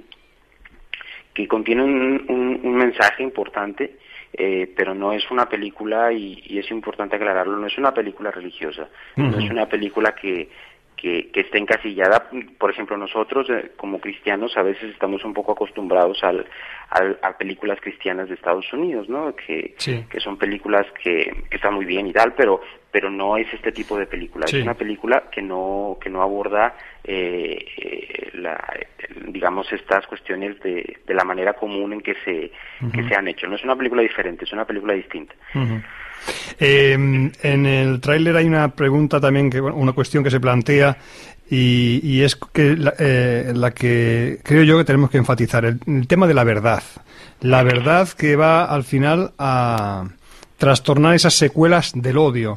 que contiene un, un, un mensaje importante, eh, pero no es una película, y, y es importante aclararlo, no es una película religiosa, uh-huh. no es una película que, que, que esté encasillada. Por ejemplo, nosotros eh, como cristianos a veces estamos un poco acostumbrados al, al, a películas cristianas de Estados Unidos, ¿no? Que, sí. que son películas que, que están muy bien y tal, pero pero no es este tipo de película. Sí. Es una película que no que no aborda eh, eh, la, digamos estas cuestiones de, de la manera común en que se uh-huh. que se han hecho. No es una película diferente, es una película distinta. Uh-huh. Eh, en el tráiler hay una pregunta también, que una cuestión que se plantea, y, y es que la, eh, la que creo yo que tenemos que enfatizar, el, el tema de la verdad. La verdad que va al final a trastornar esas secuelas del odio.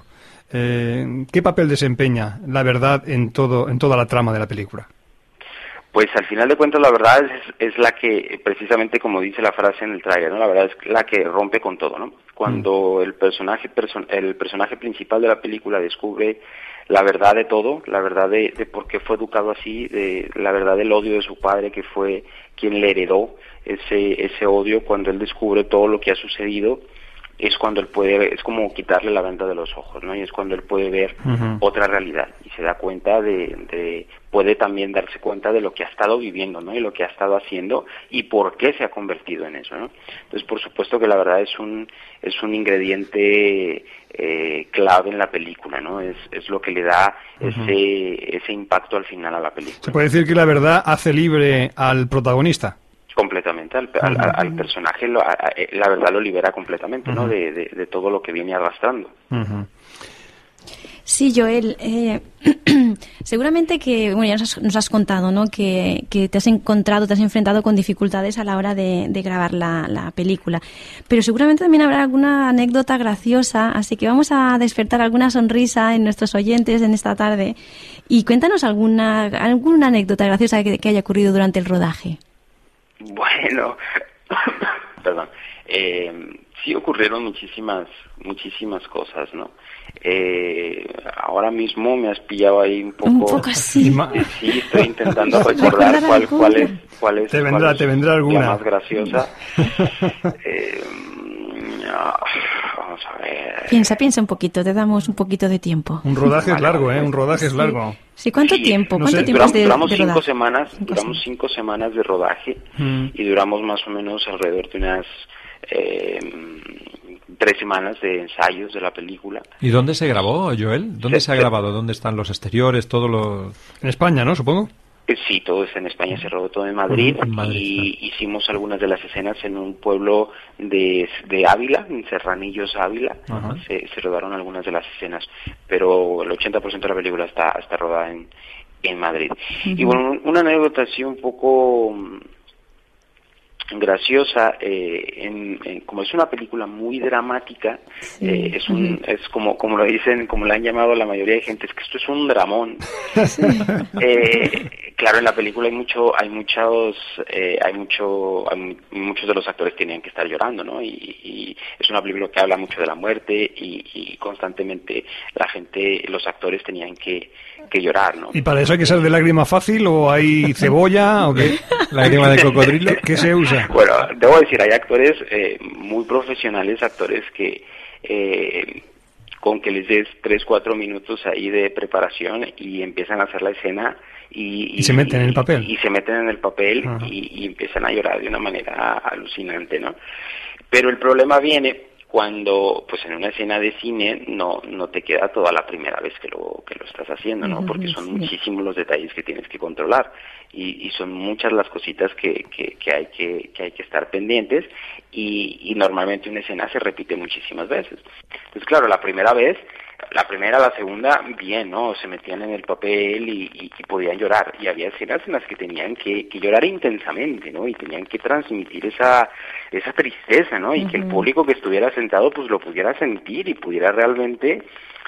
Eh, ¿Qué papel desempeña la verdad en todo en toda la trama de la película? Pues al final de cuentas la verdad es, es la que, precisamente como dice la frase en el tráiler, ¿no? La verdad es la que rompe con todo, ¿no? Cuando mm. el personaje perso- el personaje principal de la película descubre la verdad de todo, la verdad de, de por qué fue educado así, de la verdad del odio de su padre, que fue quien le heredó ese ese odio, cuando él descubre todo lo que ha sucedido, es cuando él puede, es como quitarle la venda de los ojos, ¿no? Y es cuando él puede ver uh-huh. otra realidad y se da cuenta de, de, puede también darse cuenta de lo que ha estado viviendo, ¿no? Y lo que ha estado haciendo y por qué se ha convertido en eso, ¿no? Entonces, por supuesto que la verdad es un, es un ingrediente eh, clave en la película, ¿no? Es, es lo que le da uh-huh. ese, ese impacto al final a la película. ¿Se puede decir que la verdad hace libre al protagonista? Completamente, al, al, al personaje lo, a, la verdad lo libera completamente, ¿no? Uh-huh. de, de, de todo lo que viene arrastrando. Uh-huh. Sí, Joel, eh, seguramente que, bueno, ya nos has, nos has contado, ¿no? Que, que te has encontrado, te has enfrentado con dificultades a la hora de, de grabar la, la película, pero seguramente también habrá alguna anécdota graciosa, así que vamos a despertar alguna sonrisa en nuestros oyentes en esta tarde, y cuéntanos alguna, alguna anécdota graciosa que, que haya ocurrido durante el rodaje. Bueno, perdón, eh, sí ocurrieron muchísimas, muchísimas cosas, ¿no? Eh, ahora mismo me has pillado ahí un poco. Un poco así. Eh, sí, estoy intentando recordar cuál, cuál es, cuál es, te vendrá, cuál es te vendrá alguna. la más graciosa. eh, a vamos a ver. Piensa, piensa un poquito, te damos un poquito de tiempo. Un rodaje es largo, ¿eh? Un rodaje es largo. Sí, ¿cuánto Sí, tiempo? no ¿Cuánto sé, tiempo duramos, es de, duramos de cinco rodaje? semanas, Cinco duramos cinco semanas de rodaje Mm. y duramos más o menos alrededor de unas eh, tres semanas de ensayos de la película. ¿Y dónde se grabó, Joel? ¿Dónde Se- se ha se- grabado? ¿Dónde están los exteriores? Todo lo... En España, ¿no? Supongo. Eh, Sí, todo está en España, se rodó todo en Madrid, Ujú, en Madrid, y hicimos algunas de las escenas en un pueblo de, de Ávila, en Serranillos, Ávila. Ajá. Se, se rodaron algunas de las escenas, pero el ochenta por ciento de la película está, está rodada en, en Madrid. Y bueno, una anécdota así un poco mm, graciosa, eh, en, en- como es una película muy dramática, Sí. eh, es un es como como lo dicen, como le han llamado la mayoría de gente, es que esto es un dramón. Eh, claro, en la película hay mucho, hay muchos, eh, hay mucho, hay mu- muchos de los actores tenían que estar llorando, ¿no? Y, y es una película que habla mucho de la muerte y, y constantemente la gente, los actores tenían que, que llorar, ¿no? ¿Y para eso hay que ser de lágrima fácil o hay cebolla o qué? ¿Lágrima de cocodrilo? ¿Qué se usa? Bueno, debo decir, hay actores eh, muy profesionales, actores que eh, con que les des tres, cuatro minutos ahí de preparación y empiezan a hacer la escena y, Y se meten en el papel. y, y se meten en el papel Ajá. y, y empiezan a llorar de una manera alucinante, ¿no? Pero el problema viene cuando, pues en una escena de cine no no te queda toda la primera vez que lo que lo estás haciendo, ¿no? Porque son Sí. muchísimos los detalles que tienes que controlar y, y son muchas las cositas que, que, que hay que que hay que estar pendientes y, y normalmente una escena se repite muchísimas veces. Entonces, claro, la primera vez, la primera, la segunda, bien, ¿no? Se metían en el papel y, y, y podían llorar. Y había escenas en las que tenían que, que llorar intensamente, ¿no? Y tenían que transmitir esa esa tristeza, ¿no? Y que el público que estuviera sentado pues lo pudiera sentir y pudiera realmente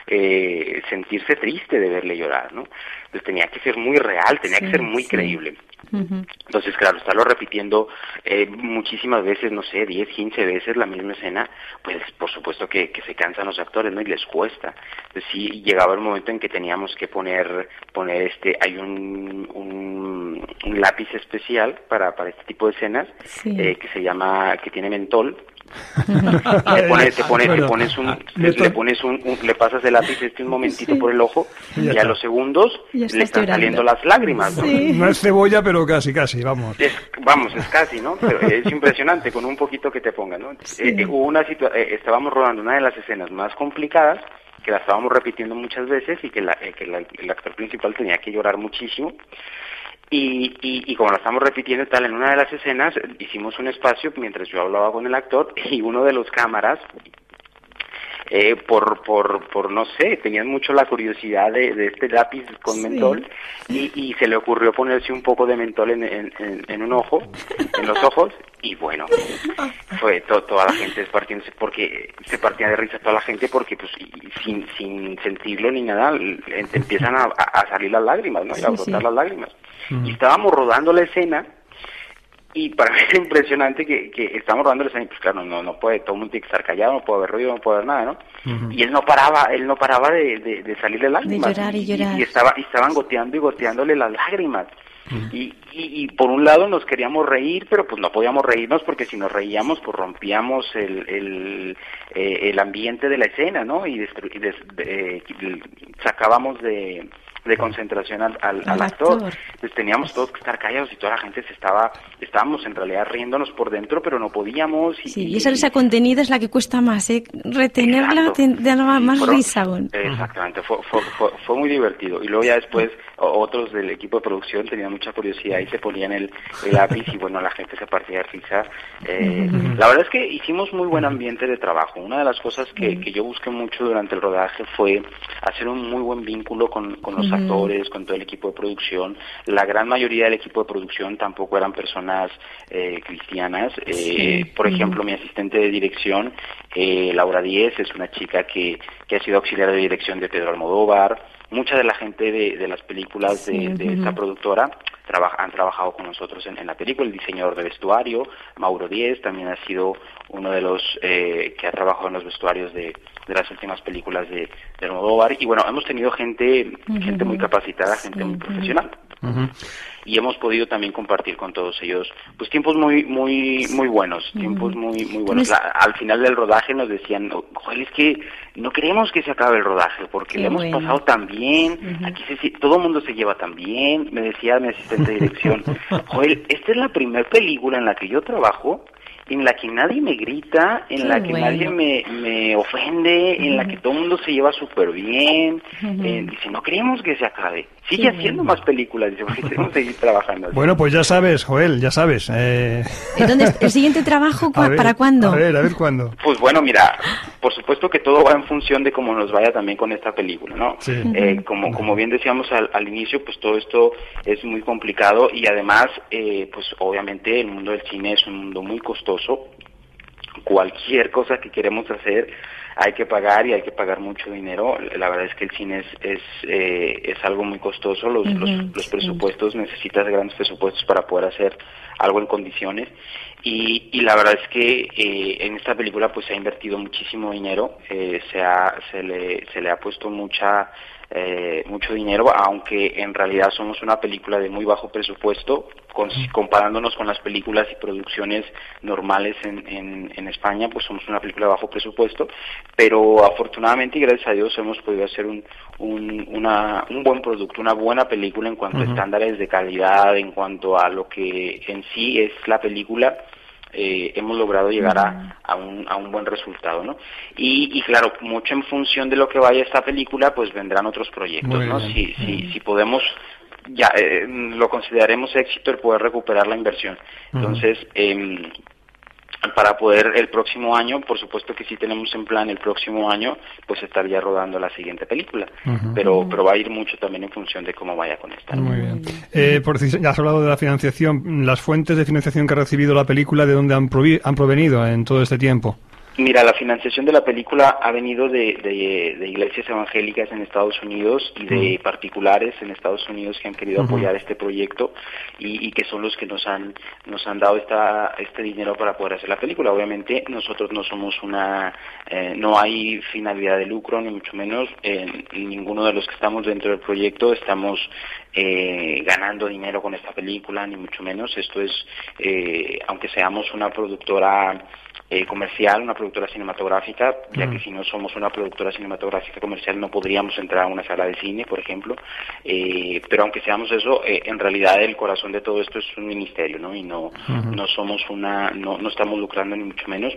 eh, sentirse triste de verle llorar, ¿no? Entonces tenía que ser muy real, tenía que ser muy sí. creíble. Ujú. Entonces, claro, estarlo repitiendo eh, muchísimas veces, no sé, diez, quince veces la misma escena, pues por supuesto que, que se cansan los actores, ¿no? Y les cuesta. Entonces sí, llegaba el momento en que teníamos que poner, poner este, hay un, un, un lápiz especial para, para este tipo de escenas, Sí. eh, que se llama, que tiene mentol. te pones, te pones, te Bueno, pones un, mentol. le pones un, un- le pasas el lápiz este un momentito por el ojo Y y, ya a está. los segundos Ya le estás están llorando. saliendo las lágrimas, ¿no? Sí. No es cebolla, pero casi, casi, vamos. Es, vamos, es casi, ¿no? Pero es impresionante con un poquito que te pongan, ¿no? Sí. Eh, eh, hubo una situa- eh, estábamos rodando una de las escenas más complicadas, que la estábamos repitiendo muchas veces y que, la, eh, que la- el actor principal tenía que llorar muchísimo. Y, y, y como la estamos repitiendo y tal, en una de las escenas eh, hicimos un espacio mientras yo hablaba con el actor y uno de los cámaras, eh, por, por, por no sé, tenían mucho la curiosidad de, de este lápiz con Sí. mentol y, y se le ocurrió ponerse un poco de mentol en, en, en, en un ojo, en los ojos, y bueno, fue to- toda la gente partiéndose porque se partía de risa toda la gente porque pues y- y sin, sin sentirlo ni nada l- te empiezan a, a salir las lágrimas, ¿no? Y a Sí, brotar sí. las lágrimas. Y estábamos rodando la escena y para mí es impresionante que, que estábamos rodando la escena y pues claro, no no puede, todo el mundo tiene que estar callado, no puede haber ruido, no puede haber nada, ¿no? Y él no paraba, él no paraba de, de, de salirle lágrimas. llorar y llorar. Y, estaba, y estaban goteando y goteándole las lágrimas. Y, y, y por un lado nos queríamos reír, pero pues no podíamos reírnos porque si nos reíamos pues rompíamos el, el, eh, el ambiente de la escena, ¿no? Y, destru- y des- de- eh, sacábamos de, de concentración al, al, Al al actor. actor. Entonces teníamos todos que estar callados y toda la gente se estaba, estábamos en realidad riéndonos por dentro, pero no podíamos. Y, Sí, y esa risa contenida es la que cuesta más, ¿eh? Retenerla Exacto. te da más, más Fueron- risa aún. Exactamente, fue, fue, fue, fue muy divertido. Y luego ya después o- otros del equipo de producción tenían mucha curiosidad y se ponían el, el lápiz y bueno, la gente se partía de risa. Eh, la verdad es que hicimos muy buen ambiente de trabajo. Una de las cosas que, que yo busqué mucho durante el rodaje fue hacer un muy buen vínculo con, con los actores, con todo el equipo de producción. La gran mayoría del equipo de producción tampoco eran personas eh, cristianas. Eh, Sí. Por ejemplo, mi asistente de dirección, eh, Laura Díez, es una chica que, que ha sido auxiliar de dirección de Pedro Almodóvar. Mucha de la gente de, de las películas de, Sí, de ujú. esta productora trabaja, han trabajado con nosotros en, en la película. El diseñador de vestuario, Mauro Díez, también ha sido uno de los eh, que ha trabajado en los vestuarios de, de las últimas películas de, de Almodóvar. Y bueno, hemos tenido gente, gente muy capacitada, gente Sí, muy ujú. profesional. Uh-huh. Y hemos podido también compartir con todos ellos pues tiempos muy muy muy buenos, tiempos muy muy buenos. La, al final del rodaje nos decían, joder, es que no queremos que se acabe el rodaje porque le hemos bueno. pasado tan bien, uh-huh. aquí se, todo el mundo se lleva tan bien. Me decía mi asistente de dirección, joder, esta es la primera película en la que yo trabajo en la que nadie me grita, en Qué la que bueno. nadie me, me ofende, uh-huh. en la que todo el mundo se lleva súper bien. Uh-huh. Eh, dice, no queremos que se acabe. Sigue Qué haciendo bueno. más películas, dice, porque queremos seguir trabajando. Así. Bueno, pues ya sabes, Joel, ya sabes. Eh... Entonces, ¿el siguiente trabajo cu- ver, para cuándo? A ver, a ver cuándo. Pues bueno, mira, por supuesto que todo va en función de cómo nos vaya también con esta película, ¿no? Sí. Eh, como, como bien decíamos al, al inicio, pues todo esto es muy complicado y además, eh, pues obviamente el mundo del cine es un mundo muy costoso. Cualquier cosa que queremos hacer hay que pagar y hay que pagar mucho dinero. La verdad es que el cine es es, eh, es algo muy costoso. Los, uh-huh, los, los presupuestos, sí. necesitas grandes presupuestos para poder hacer algo en condiciones. Y, y la verdad es que eh, en esta película pues se ha invertido muchísimo dinero, eh, se ha se le se le ha puesto mucha eh, mucho dinero, aunque en realidad somos una película de muy bajo presupuesto, con, comparándonos con las películas y producciones normales en, en, en España, pues somos una película de bajo presupuesto, pero afortunadamente y gracias a Dios hemos podido hacer un un, una, un buen producto, una buena película en cuanto uh-huh. a estándares de calidad, en cuanto a lo que en sí es la película. Eh, hemos logrado llegar a, a, un, a un buen resultado, ¿no? Y, y claro, mucho en función de lo que vaya esta película, pues vendrán otros proyectos, ¿no? Si, si, si podemos, ya eh, lo consideraremos éxito el poder recuperar la inversión. Entonces, eh, para poder el próximo año, por supuesto que sí tenemos en plan el próximo año, pues estaría rodando la siguiente película, uh-huh. pero pero va a ir mucho también en función de cómo vaya con esta. Muy bien. Eh, por decir, ya has hablado de la financiación, las fuentes de financiación que ha recibido la película, ¿de dónde han, provi- han provenido en todo este tiempo? Mira, la financiación de la película ha venido de, de, de iglesias evangélicas en Estados Unidos y de uh-huh. particulares en Estados Unidos que han querido uh-huh. apoyar este proyecto y, y que son los que nos han nos han dado esta este dinero para poder hacer la película. Obviamente nosotros no somos una, eh, no hay finalidad de lucro ni mucho menos. Eh, ninguno de los que estamos dentro del proyecto estamos eh, ganando dinero con esta película ni mucho menos. Esto es, eh, aunque seamos una productora Eh, comercial, una productora cinematográfica, ya mm. que si no somos una productora cinematográfica comercial no podríamos entrar a una sala de cine, por ejemplo, eh, pero aunque seamos eso, eh, en realidad el corazón de todo esto es un ministerio, ¿no? Y no, uh-huh. no somos una, no, no estamos lucrando ni mucho menos.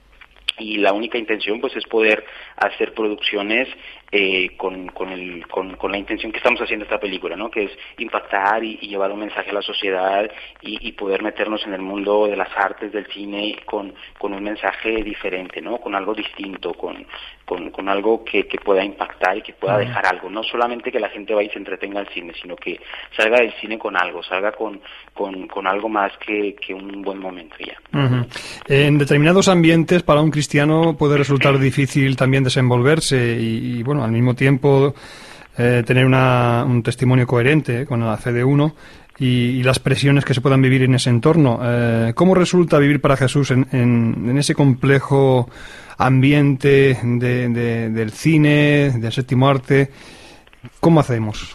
Y la única intención pues es poder hacer producciones eh, con con, el, con con la intención que estamos haciendo esta película, ¿no? Que es impactar y, y llevar un mensaje a la sociedad y, y poder meternos en el mundo de las artes, del cine, con con un mensaje diferente, ¿no? Con algo distinto, con con, con algo que, que pueda impactar y que pueda uh-huh. dejar algo. No solamente que la gente vaya y se entretenga al cine, sino que salga del cine con algo, salga con con, con algo más que, que un buen momento ya. Uh-huh. En determinados ambientes, para un cristiano puede resultar difícil también desenvolverse y, y bueno, al mismo tiempo eh, tener una, un testimonio coherente eh, con la fe de uno y, y las presiones que se puedan vivir en ese entorno. Eh, ¿Cómo resulta vivir para Jesús en, en, en ese complejo ambiente de, de, del cine, del séptimo arte? ¿Cómo hacemos?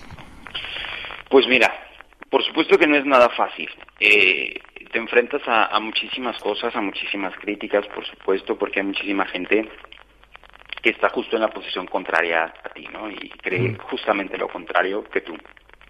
Pues mira, por supuesto que no es nada fácil. Eh, te enfrentas a, a muchísimas cosas, a muchísimas críticas, por supuesto, porque hay muchísima gente que está justo en la posición contraria a ti, ¿no? Y cree justamente lo contrario que tú.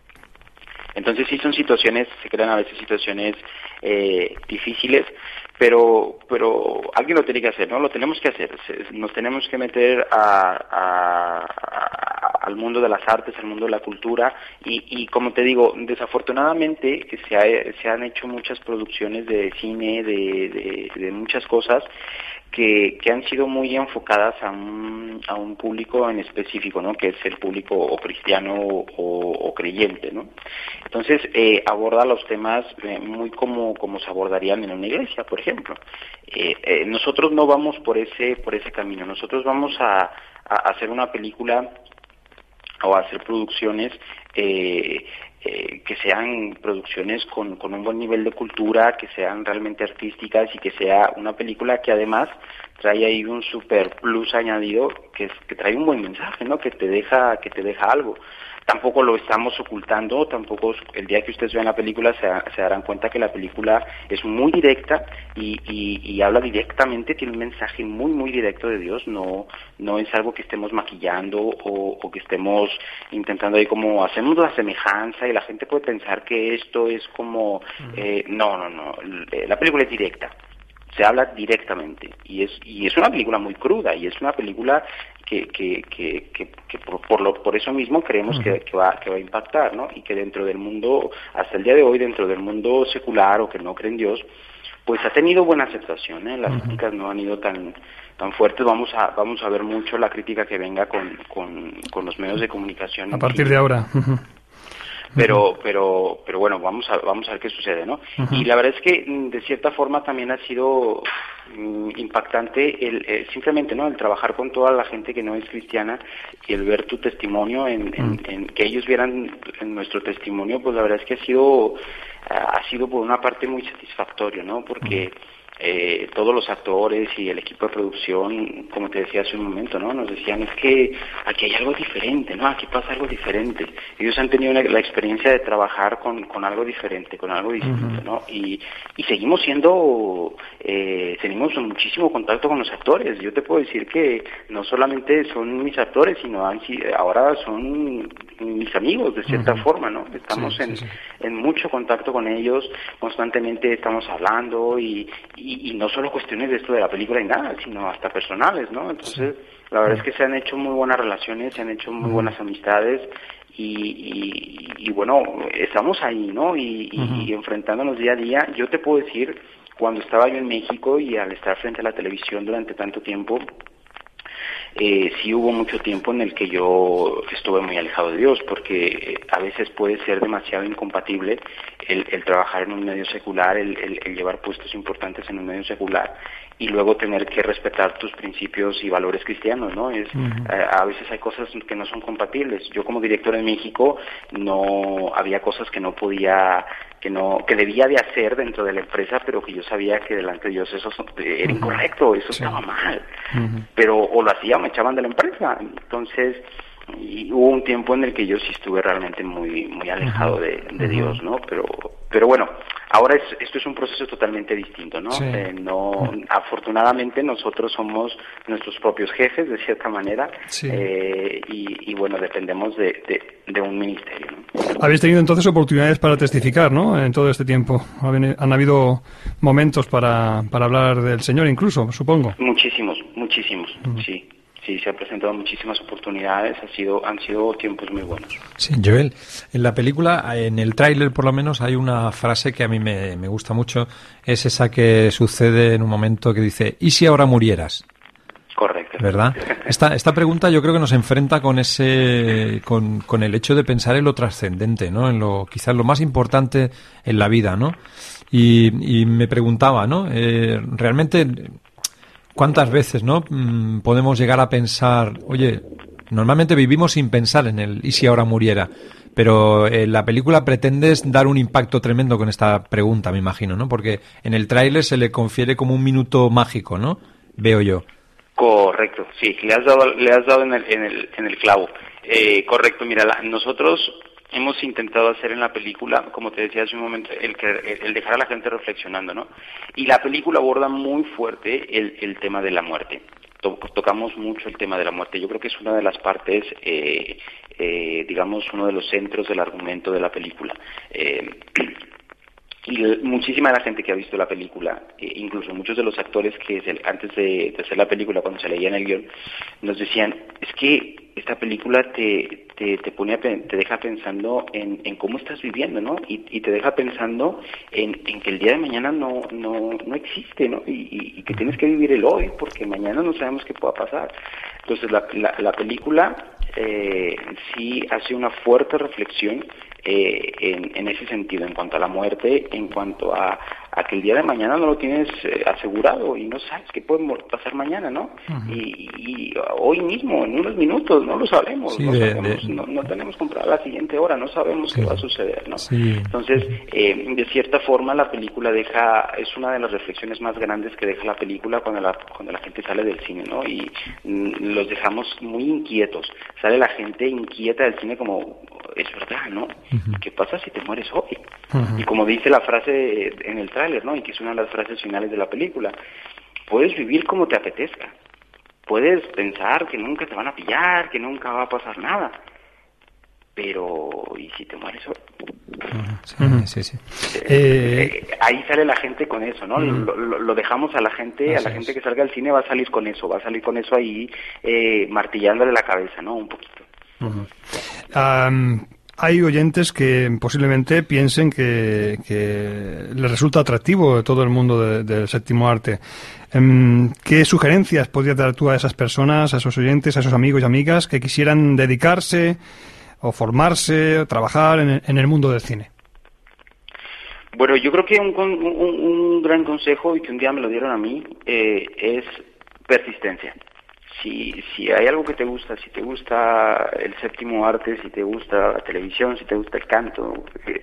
Entonces sí son situaciones, se crean a veces situaciones eh, difíciles, pero pero alguien lo tiene que hacer, ¿no? Lo tenemos que hacer, nos tenemos que meter a, a, a, al mundo de las artes, al mundo de la cultura y, y como te digo, desafortunadamente se, ha, se han hecho muchas producciones de cine, de, de, de muchas cosas, que, que han sido muy enfocadas a un, a un público en específico, ¿no? Que es el público o cristiano o, o creyente, ¿no? Entonces, eh, aborda los temas eh, muy como, como se abordarían en una iglesia, por ejemplo. Eh, eh, nosotros no vamos por ese, por ese camino, nosotros vamos a, a hacer una película o a hacer producciones eh, eh, que sean producciones con, con un buen nivel de cultura, que sean realmente artísticas y que sea una película que además trae ahí un super plus añadido, que, es, que trae un buen mensaje, ¿no? Que te deja, que te deja algo. tampoco lo estamos ocultando, tampoco el día que ustedes vean la película se, se darán cuenta que la película es muy directa y, y, y habla directamente, tiene un mensaje muy muy directo de Dios, no no es algo que estemos maquillando o, o que estemos intentando ahí como hacemos la semejanza y la gente puede pensar que esto es como eh, no no no la película es directa. Se habla directamente y es y es una película muy cruda y es una película que que que, que, que por por, lo, por eso mismo creemos uh-huh. que, que va que va a impactar, ¿no? Y que dentro del mundo hasta el día de hoy, dentro del mundo secular o que no cree en Dios, pues ha tenido buena aceptación, ¿eh? Las uh-huh. críticas no han ido tan tan fuertes. Vamos a vamos a ver mucho la crítica que venga con con, con los medios de comunicación a partir y, de ahora. Uh-huh. pero pero pero bueno, vamos a vamos a ver qué sucede, ¿no? Uh-huh. Y la verdad es que de cierta forma también ha sido mm, impactante el, el simplemente, ¿no? El trabajar con toda la gente que no es cristiana y el ver tu testimonio en, en, uh-huh. en que ellos vieran en nuestro testimonio, pues la verdad es que ha sido ha sido por una parte muy satisfactorio, ¿no? Porque uh-huh. Eh, todos los actores y el equipo de producción, como te decía hace un momento, ¿no? Nos decían, es que aquí hay algo diferente, ¿no? Aquí pasa algo diferente. Ellos han tenido una, la experiencia de trabajar con, con algo diferente, con algo distinto, uh-huh. ¿no? Y, y seguimos siendo, eh, tenemos muchísimo contacto con los actores. Yo te puedo decir que no solamente son mis actores, sino han, ahora son mis amigos, de cierta uh-huh. forma, ¿no? Estamos sí, en, sí, sí. en mucho contacto con ellos, constantemente estamos hablando y, y Y, y no solo cuestiones de esto de la película y nada, sino hasta personales, ¿no? Entonces, sí. la verdad es que se han hecho muy buenas relaciones, se han hecho muy buenas amistades y, y, y bueno, estamos ahí, ¿no? Y, uh-huh. y enfrentándonos día a día. Yo te puedo decir, cuando estaba yo en México y al estar frente a la televisión durante tanto tiempo, Eh, sí hubo mucho tiempo en el que yo estuve muy alejado de Dios, porque a veces puede ser demasiado incompatible el, el trabajar en un medio secular, el, el, el llevar puestos importantes en un medio secular y luego tener que respetar tus principios y valores cristianos, ¿no? Es uh-huh. a, a veces hay cosas que no son compatibles. Yo como director en México no había cosas que no podía que no que debía de hacer dentro de la empresa, pero que yo sabía que delante de Dios eso era incorrecto, eso sí. estaba mal. Uh-huh. Pero o lo hacía o me echaban de la empresa. Entonces, y hubo un tiempo en el que yo sí estuve realmente muy muy alejado uh-huh. de, de uh-huh. Dios, ¿no? Pero pero bueno, ahora es, esto es un proceso totalmente distinto, ¿no? Sí. Eh, no uh-huh. Afortunadamente nosotros somos nuestros propios jefes, de cierta manera, sí. eh, y, y bueno, dependemos de, de, de un ministerio, ¿no? Habéis tenido entonces oportunidades para testificar, ¿no? En todo este tiempo. Han habido momentos para, para hablar del Señor incluso, supongo. Muchísimos, muchísimos, uh-huh. sí. Sí, se han presentado muchísimas oportunidades, ha sido, han sido tiempos muy buenos. Sí, Joel, en la película, en el tráiler por lo menos, hay una frase que a mí me, me gusta mucho, es esa que sucede en un momento que dice, ¿y si ahora murieras? Correcto. ¿Verdad? Esta, esta pregunta yo creo que nos enfrenta con ese, con, con el hecho de pensar en lo trascendente, ¿no? En lo, quizás lo más importante en la vida, ¿no? Y, y me preguntaba, ¿no? Eh, realmente, ¿cuántas veces, no, podemos llegar a pensar, oye, normalmente vivimos sin pensar en el ¿y si ahora muriera? Pero en la película pretendes dar un impacto tremendo con esta pregunta, me imagino, ¿no? Porque en el tráiler se le confiere como un minuto mágico, ¿no? Veo yo. Correcto, sí, le has dado, le has dado en el, en el, en el clavo. Eh, correcto, mira, la, nosotros hemos intentado hacer en la película, como te decía hace un momento, el, que, el dejar a la gente reflexionando, ¿no? Y la película aborda muy fuerte el, el tema de la muerte. To, tocamos mucho el tema de la muerte. Yo creo que es una de las partes, eh, eh, digamos, uno de los centros del argumento de la película. Eh, Y muchísima de la gente que ha visto la película, eh, incluso muchos de los actores que se, antes de, de hacer la película, cuando se leían el guión, nos decían, es que esta película te te, te, pone a, te deja pensando en, en cómo estás viviendo, ¿no? Y, y te deja pensando en, en que el día de mañana no no, no existe, ¿no? Y, y, y que tienes que vivir el hoy, porque mañana no sabemos qué pueda pasar. Entonces la, la, la película eh, sí hace una fuerte reflexión Eh, en, en ese sentido, en cuanto a la muerte, en cuanto a, a que porque el día de mañana no lo tienes eh, asegurado y no sabes qué puede pasar mañana, ¿no? Uh-huh. y, y hoy mismo, en unos minutos, no lo sabemos, sí, no, de, sabemos de... No, no tenemos comprada la siguiente hora, no sabemos sí. qué va a suceder, ¿no? Sí. Entonces, eh, de cierta forma, la película deja, es una de las reflexiones más grandes que deja la película cuando la, cuando la gente sale del cine, ¿no? Y mm, los dejamos muy inquietos, sale la gente inquieta del cine como, es verdad, ¿no? Uh-huh. ¿Qué pasa si te mueres hoy? Uh-huh. Y como dice la frase en el tráiler, ¿no? Y que es una de las frases finales de la película, puedes vivir como te apetezca, puedes pensar que nunca te van a pillar, que nunca va a pasar nada, pero ¿y si te mueres hoy? Uh-huh. Sí, sí, sí. Eh, eh, ahí sale la gente con eso, ¿no? Uh-huh. Lo, lo, lo dejamos a la gente, a la gente que salga al cine va a salir con eso, va a salir con eso ahí eh, martillándole la cabeza, ¿no? Un poquito. Uh-huh. Um... Hay oyentes que posiblemente piensen que, que les resulta atractivo todo el mundo de, del séptimo arte. ¿Qué sugerencias podrías dar tú a esas personas, a esos oyentes, a esos amigos y amigas que quisieran dedicarse o formarse o trabajar en, en el mundo del cine? Bueno, yo creo que un, un, un gran consejo, y que un día me lo dieron a mí, eh, es persistencia. Si, si hay algo que te gusta, si te gusta el séptimo arte, si te gusta la televisión, si te gusta el canto, eh,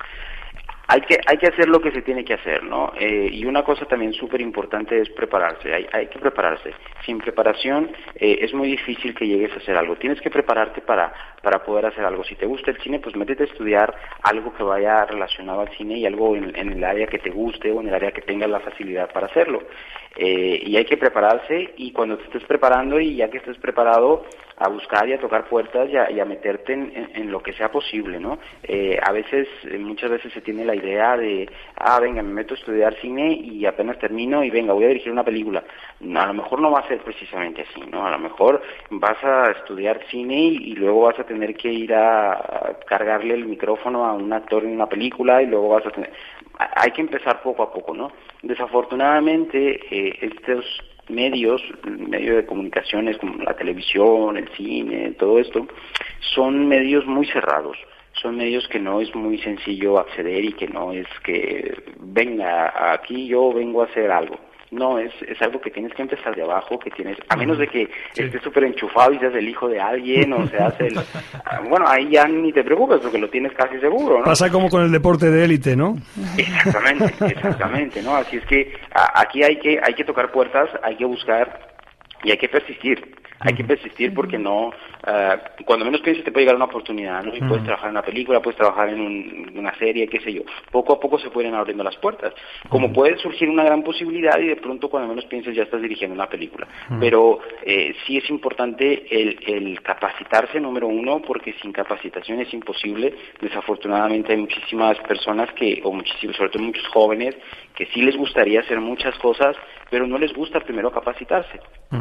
hay que hay que hacer lo que se tiene que hacer, ¿no? Eh, y una cosa también súper importante es prepararse, hay, hay que prepararse. Sin preparación eh, es muy difícil que llegues a hacer algo. Tienes que prepararte para, para poder hacer algo. Si te gusta el cine, pues métete a estudiar algo que vaya relacionado al cine y algo en, en el área que te guste o en el área que tengas la facilidad para hacerlo. Eh, y hay que prepararse, y cuando te estés preparando y ya que estés preparado, a buscar y a tocar puertas y a, y a meterte en, en, en lo que sea posible, ¿no? Eh, a veces, muchas veces se tiene la idea de, ah, venga, me meto a estudiar cine y apenas termino y venga, voy a dirigir una película. A lo mejor no va a ser precisamente así, ¿no? A lo mejor vas a estudiar cine y, y luego vas a tener que ir a, a cargarle el micrófono a un actor en una película y luego vas a tener... Hay que empezar poco a poco, ¿no? Desafortunadamente, eh, estos medios, medios de comunicaciones como la televisión, el cine, todo esto, son medios muy cerrados. Son medios que no es muy sencillo acceder y que no es que venga, aquí yo vengo a hacer algo. No, es es algo que tienes que empezar de abajo, que tienes, a menos de que sí. estés súper enchufado y seas el hijo de alguien o seas el... Bueno, ahí ya ni te preocupes porque lo tienes casi seguro, ¿no? Pasa como con el deporte de élite, ¿no? Exactamente, exactamente, ¿no? Así es que a, aquí hay que hay que tocar puertas, hay que buscar y hay que persistir. Hay que persistir porque no, uh, cuando menos pienses te puede llegar una oportunidad, ¿no? Y puedes trabajar en una película, puedes trabajar en un, una serie, qué sé yo. Poco a poco se pueden abriendo las puertas. Como puede surgir una gran posibilidad y de pronto cuando menos pienses ya estás dirigiendo una película. Pero eh, sí es importante el, el capacitarse, número uno, porque sin capacitación es imposible. Desafortunadamente hay muchísimas personas que, o muchísimos, sobre todo muchos jóvenes, que sí les gustaría hacer muchas cosas, pero no les gusta primero capacitarse.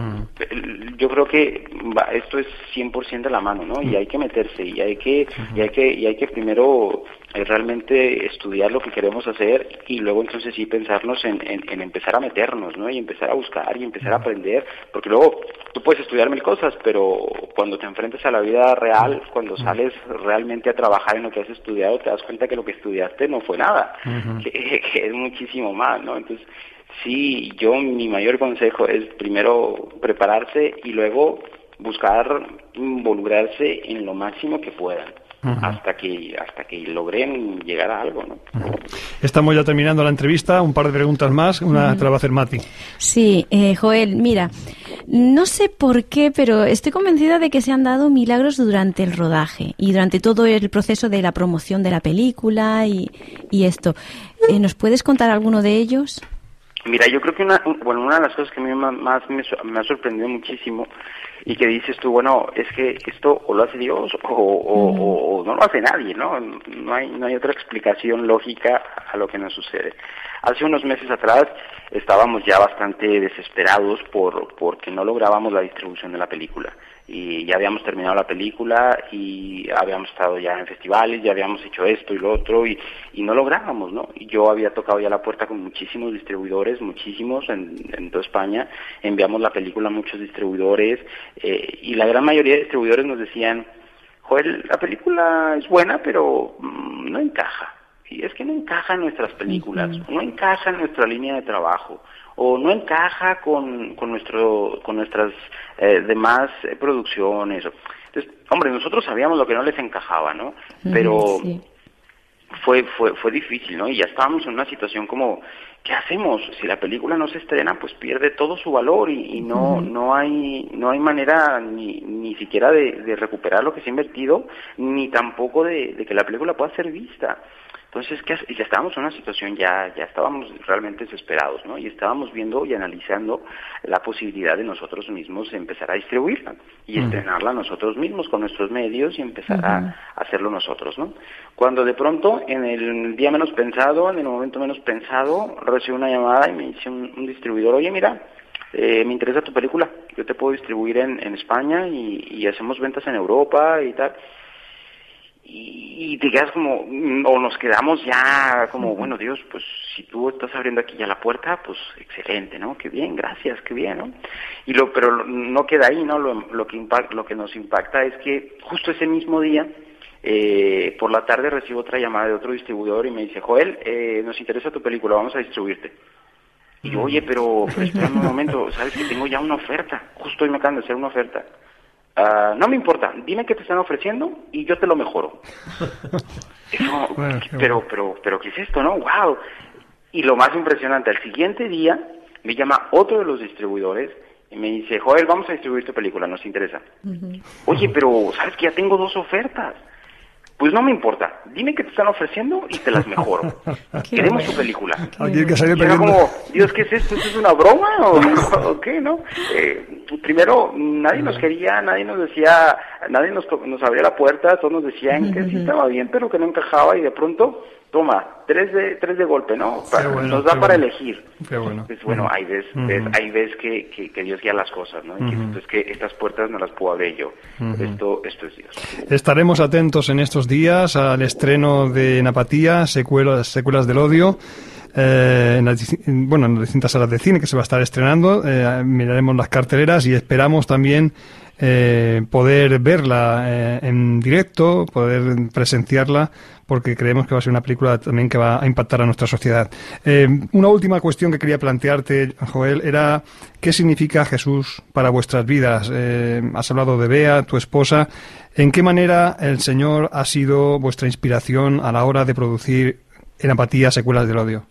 Uh-huh. Yo creo que va, esto es cien por ciento de la mano, ¿no? Y hay que meterse, y hay que, uh-huh. y hay que, y hay que primero eh, realmente estudiar lo que queremos hacer y luego entonces sí pensarnos en, en, en empezar a meternos, ¿no? Y empezar a buscar y empezar a aprender, porque luego tú puedes estudiar mil cosas, pero cuando te enfrentas a la vida real, cuando sales realmente a trabajar en lo que has estudiado, te das cuenta que lo que estudiaste no fue nada, uh-huh. que, que es muchísimo más, ¿no? Entonces, sí, yo mi mayor consejo es primero prepararse y luego buscar involucrarse en lo máximo que puedan. Uh-huh. hasta que hasta que logren llegar a algo, ¿no? Uh-huh. Estamos ya terminando la entrevista, un par de preguntas más, una uh-huh. te la va a hacer Mati. Sí, eh, Joel, mira, no sé por qué, pero estoy convencida de que se han dado milagros durante el rodaje y durante todo el proceso de la promoción de la película y, y esto. Eh, ¿Nos puedes contar alguno de ellos? Mira, yo creo que una, bueno, una de las cosas que a mí más me, me ha sorprendido muchísimo y que dices tú, bueno, es que esto o lo hace Dios o, o, mm. o, o no lo hace nadie, ¿no? No hay, no hay otra explicación lógica a lo que nos sucede. Hace unos meses atrás estábamos ya bastante desesperados por porque no lográbamos la distribución de la película. Y ya habíamos terminado la película y habíamos estado ya en festivales, ya habíamos hecho esto y lo otro y, y no lográbamos, ¿no? Y yo había tocado ya la puerta con muchísimos distribuidores, muchísimos en, en toda España, enviamos la película a muchos distribuidores eh, y la gran mayoría de distribuidores nos decían, Joel, la película es buena pero mmm, no encaja. ¿sí? Es que no encaja en nuestras películas, uh-huh. no encaja en nuestra línea de trabajo, o no encaja con, con, nuestro, con nuestras eh, demás eh, producciones. Entonces, hombre, nosotros sabíamos lo que no les encajaba, ¿no? Pero uh-huh, sí. fue, fue, fue difícil, ¿no? Y ya estábamos en una situación como, ¿qué hacemos? Si la película no se estrena, pues pierde todo su valor y, y no, uh-huh. no hay, no hay manera ni, ni siquiera de, de recuperar lo que se ha invertido, ni tampoco de, de que la película pueda ser vista. Entonces, ¿qué? Y ya estábamos en una situación, ya ya estábamos realmente desesperados, ¿no? Y estábamos viendo y analizando la posibilidad de nosotros mismos empezar a distribuirla y uh-huh. estrenarla nosotros mismos con nuestros medios y empezar uh-huh. a hacerlo nosotros, ¿no? Cuando de pronto, en el día menos pensado, en el momento menos pensado, recibí una llamada y me dice un, un distribuidor, oye, mira, eh, me interesa tu película, yo te puedo distribuir en, en España y, y hacemos ventas en Europa y tal. Y te quedas como, o nos quedamos ya como, bueno, Dios, pues si tú estás abriendo aquí ya la puerta, pues excelente, ¿no? Qué bien, gracias, qué bien, ¿no? Y lo, pero no queda ahí, ¿no? Lo, lo que impact, lo que nos impacta es que justo ese mismo día, eh, por la tarde recibo otra llamada de otro distribuidor y me dice, Joel, eh, nos interesa tu película, vamos a distribuirte. Y yo, oye, pero, pero espérame un momento, sabes que tengo ya una oferta, justo hoy me acaban de hacer una oferta. Uh, no me importa, dime qué te están ofreciendo y yo te lo mejoro. Eso, bueno, pero, pero, pero, ¿qué es esto, no? ¡Wow! Y lo más impresionante, al siguiente día me llama otro de los distribuidores y me dice, Joel, vamos a distribuir tu película, nos interesa. Uh-huh. Oye, pero, ¿sabes que ya tengo dos ofertas? Pues no me importa, dime qué te están ofreciendo y te las mejoro. Queremos tu película. Aquí que salir y era como, Dios, ¿qué es esto? ¿Esto es una broma o, o qué, no? Eh, primero, nadie nos quería, nadie nos decía, nadie nos, nos abría la puerta, todos nos decían que sí estaba bien, pero que no encajaba y de pronto, toma, tres de tres de golpe, ¿no? Para, bueno, nos da para bueno. elegir. Qué bueno. Pues bueno, ahí ves, uh-huh. ves, ahí ves que, que, que Dios guía las cosas, ¿no? Y uh-huh. que, es que estas puertas no las puedo abrir yo. Uh-huh. Esto, esto es Dios. Estaremos atentos en estos días al estreno de Enapatía, secuelas, secuelas del odio. Eh, en las, bueno, en las distintas salas de cine que se va a estar estrenando, eh, miraremos las carteleras y esperamos también eh, poder verla eh, en directo, poder presenciarla, porque creemos que va a ser una película también que va a impactar a nuestra sociedad. Eh, una última cuestión que quería plantearte, Joel, era ¿qué significa Jesús para vuestras vidas? Eh, has hablado de Bea, tu esposa. ¿En qué manera el Señor ha sido vuestra inspiración a la hora de producir Enapatía, secuelas del odio?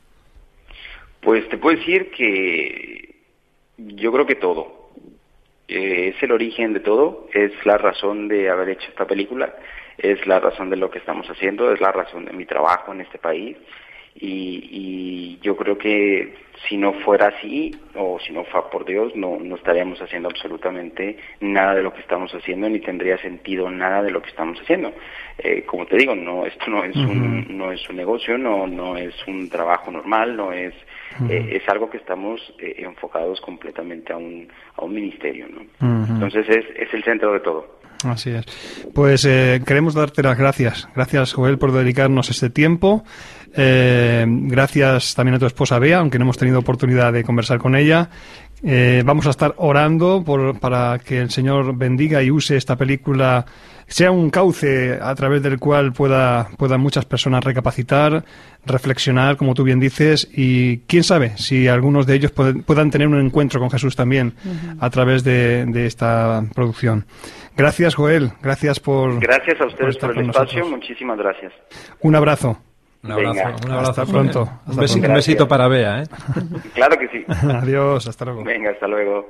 Pues te puedo decir que yo creo que todo. Eh, es el origen de todo, es la razón de haber hecho esta película, es la razón de lo que estamos haciendo, es la razón de mi trabajo en este país y, y yo creo que si no fuera así, o si no fuera por Dios, no, no estaríamos haciendo absolutamente nada de lo que estamos haciendo, ni tendría sentido nada de lo que estamos haciendo. Eh, como te digo, no, esto no es uh-huh. un, no es un negocio, no, no es un trabajo normal, no es, uh-huh. eh, es algo que estamos eh, enfocados completamente a un, a un ministerio, ¿no? Uh-huh. Entonces es, es el centro de todo. Así es. Pues eh, queremos darte las gracias. Gracias, Joel, por dedicarnos este tiempo. Eh, gracias también a tu esposa Bea, aunque no hemos tenido oportunidad de conversar con ella. Eh, vamos a estar orando por, para que el Señor bendiga y use esta película, sea un cauce a través del cual pueda puedan muchas personas recapacitar, reflexionar, como tú bien dices, y quién sabe si algunos de ellos pueden, puedan tener un encuentro con Jesús también uh-huh. a través de, de esta producción. Gracias, Joel. Gracias por Gracias a ustedes por, por el espacio. Nosotros. Muchísimas gracias. Un abrazo. Un abrazo. Venga. Un abrazo. Hasta pronto. Hasta un, besito, un besito para Bea, ¿eh? Claro que sí. Adiós. Hasta luego. Venga, hasta luego.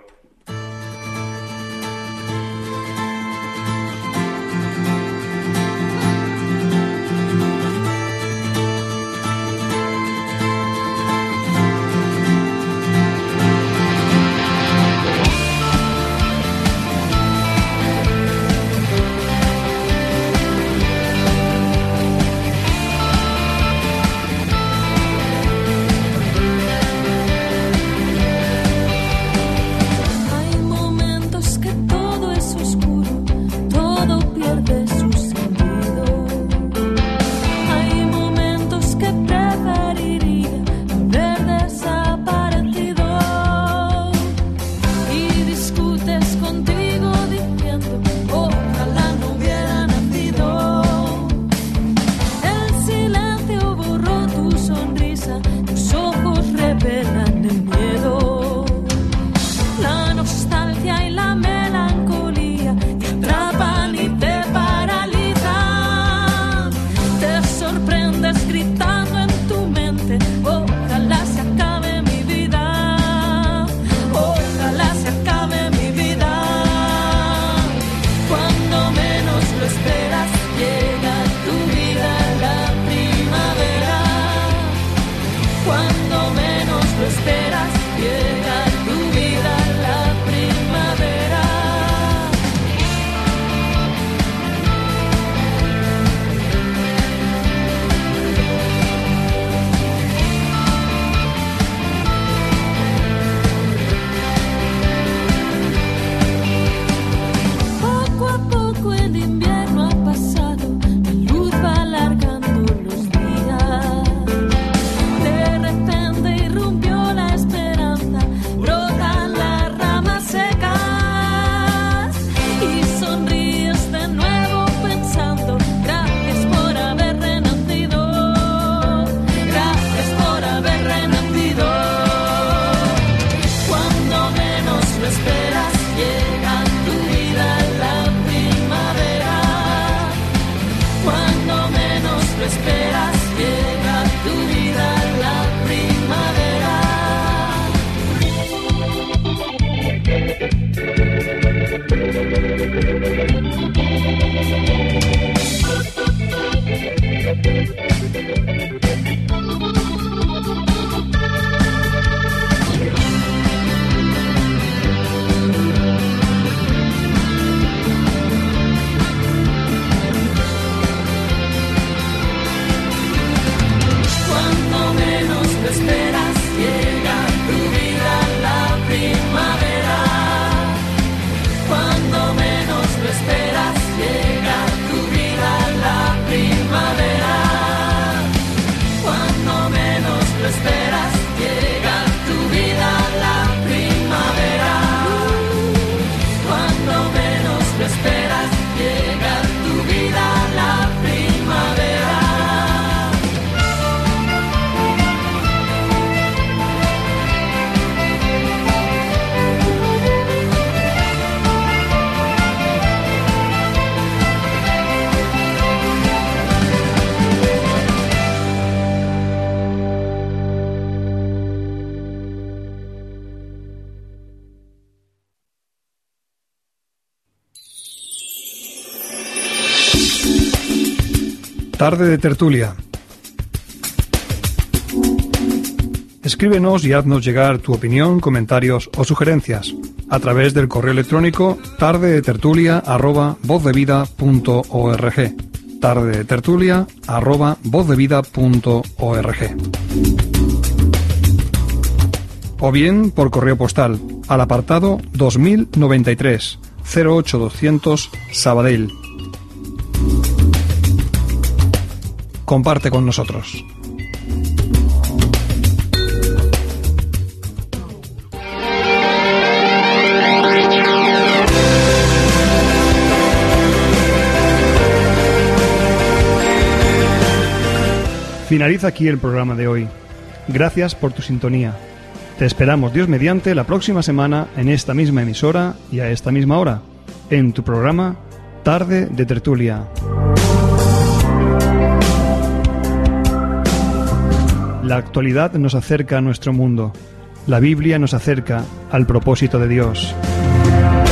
Tarde de Tertulia. Escríbenos y haznos llegar tu opinión, comentarios o sugerencias a través del correo electrónico tardedetertulia arroba vozdevida punto org. tardedetertulia arroba vozdevida punto org. O bien por correo postal al apartado dos mil noventa y tres, cero ocho doscientos Sabadell. Comparte con nosotros. Finaliza aquí el programa de hoy. Gracias por tu sintonía. Te esperamos, Dios mediante, la próxima semana en esta misma emisora y a esta misma hora, en tu programa Tarde de Tertulia. La actualidad nos acerca a nuestro mundo. La Biblia nos acerca al propósito de Dios.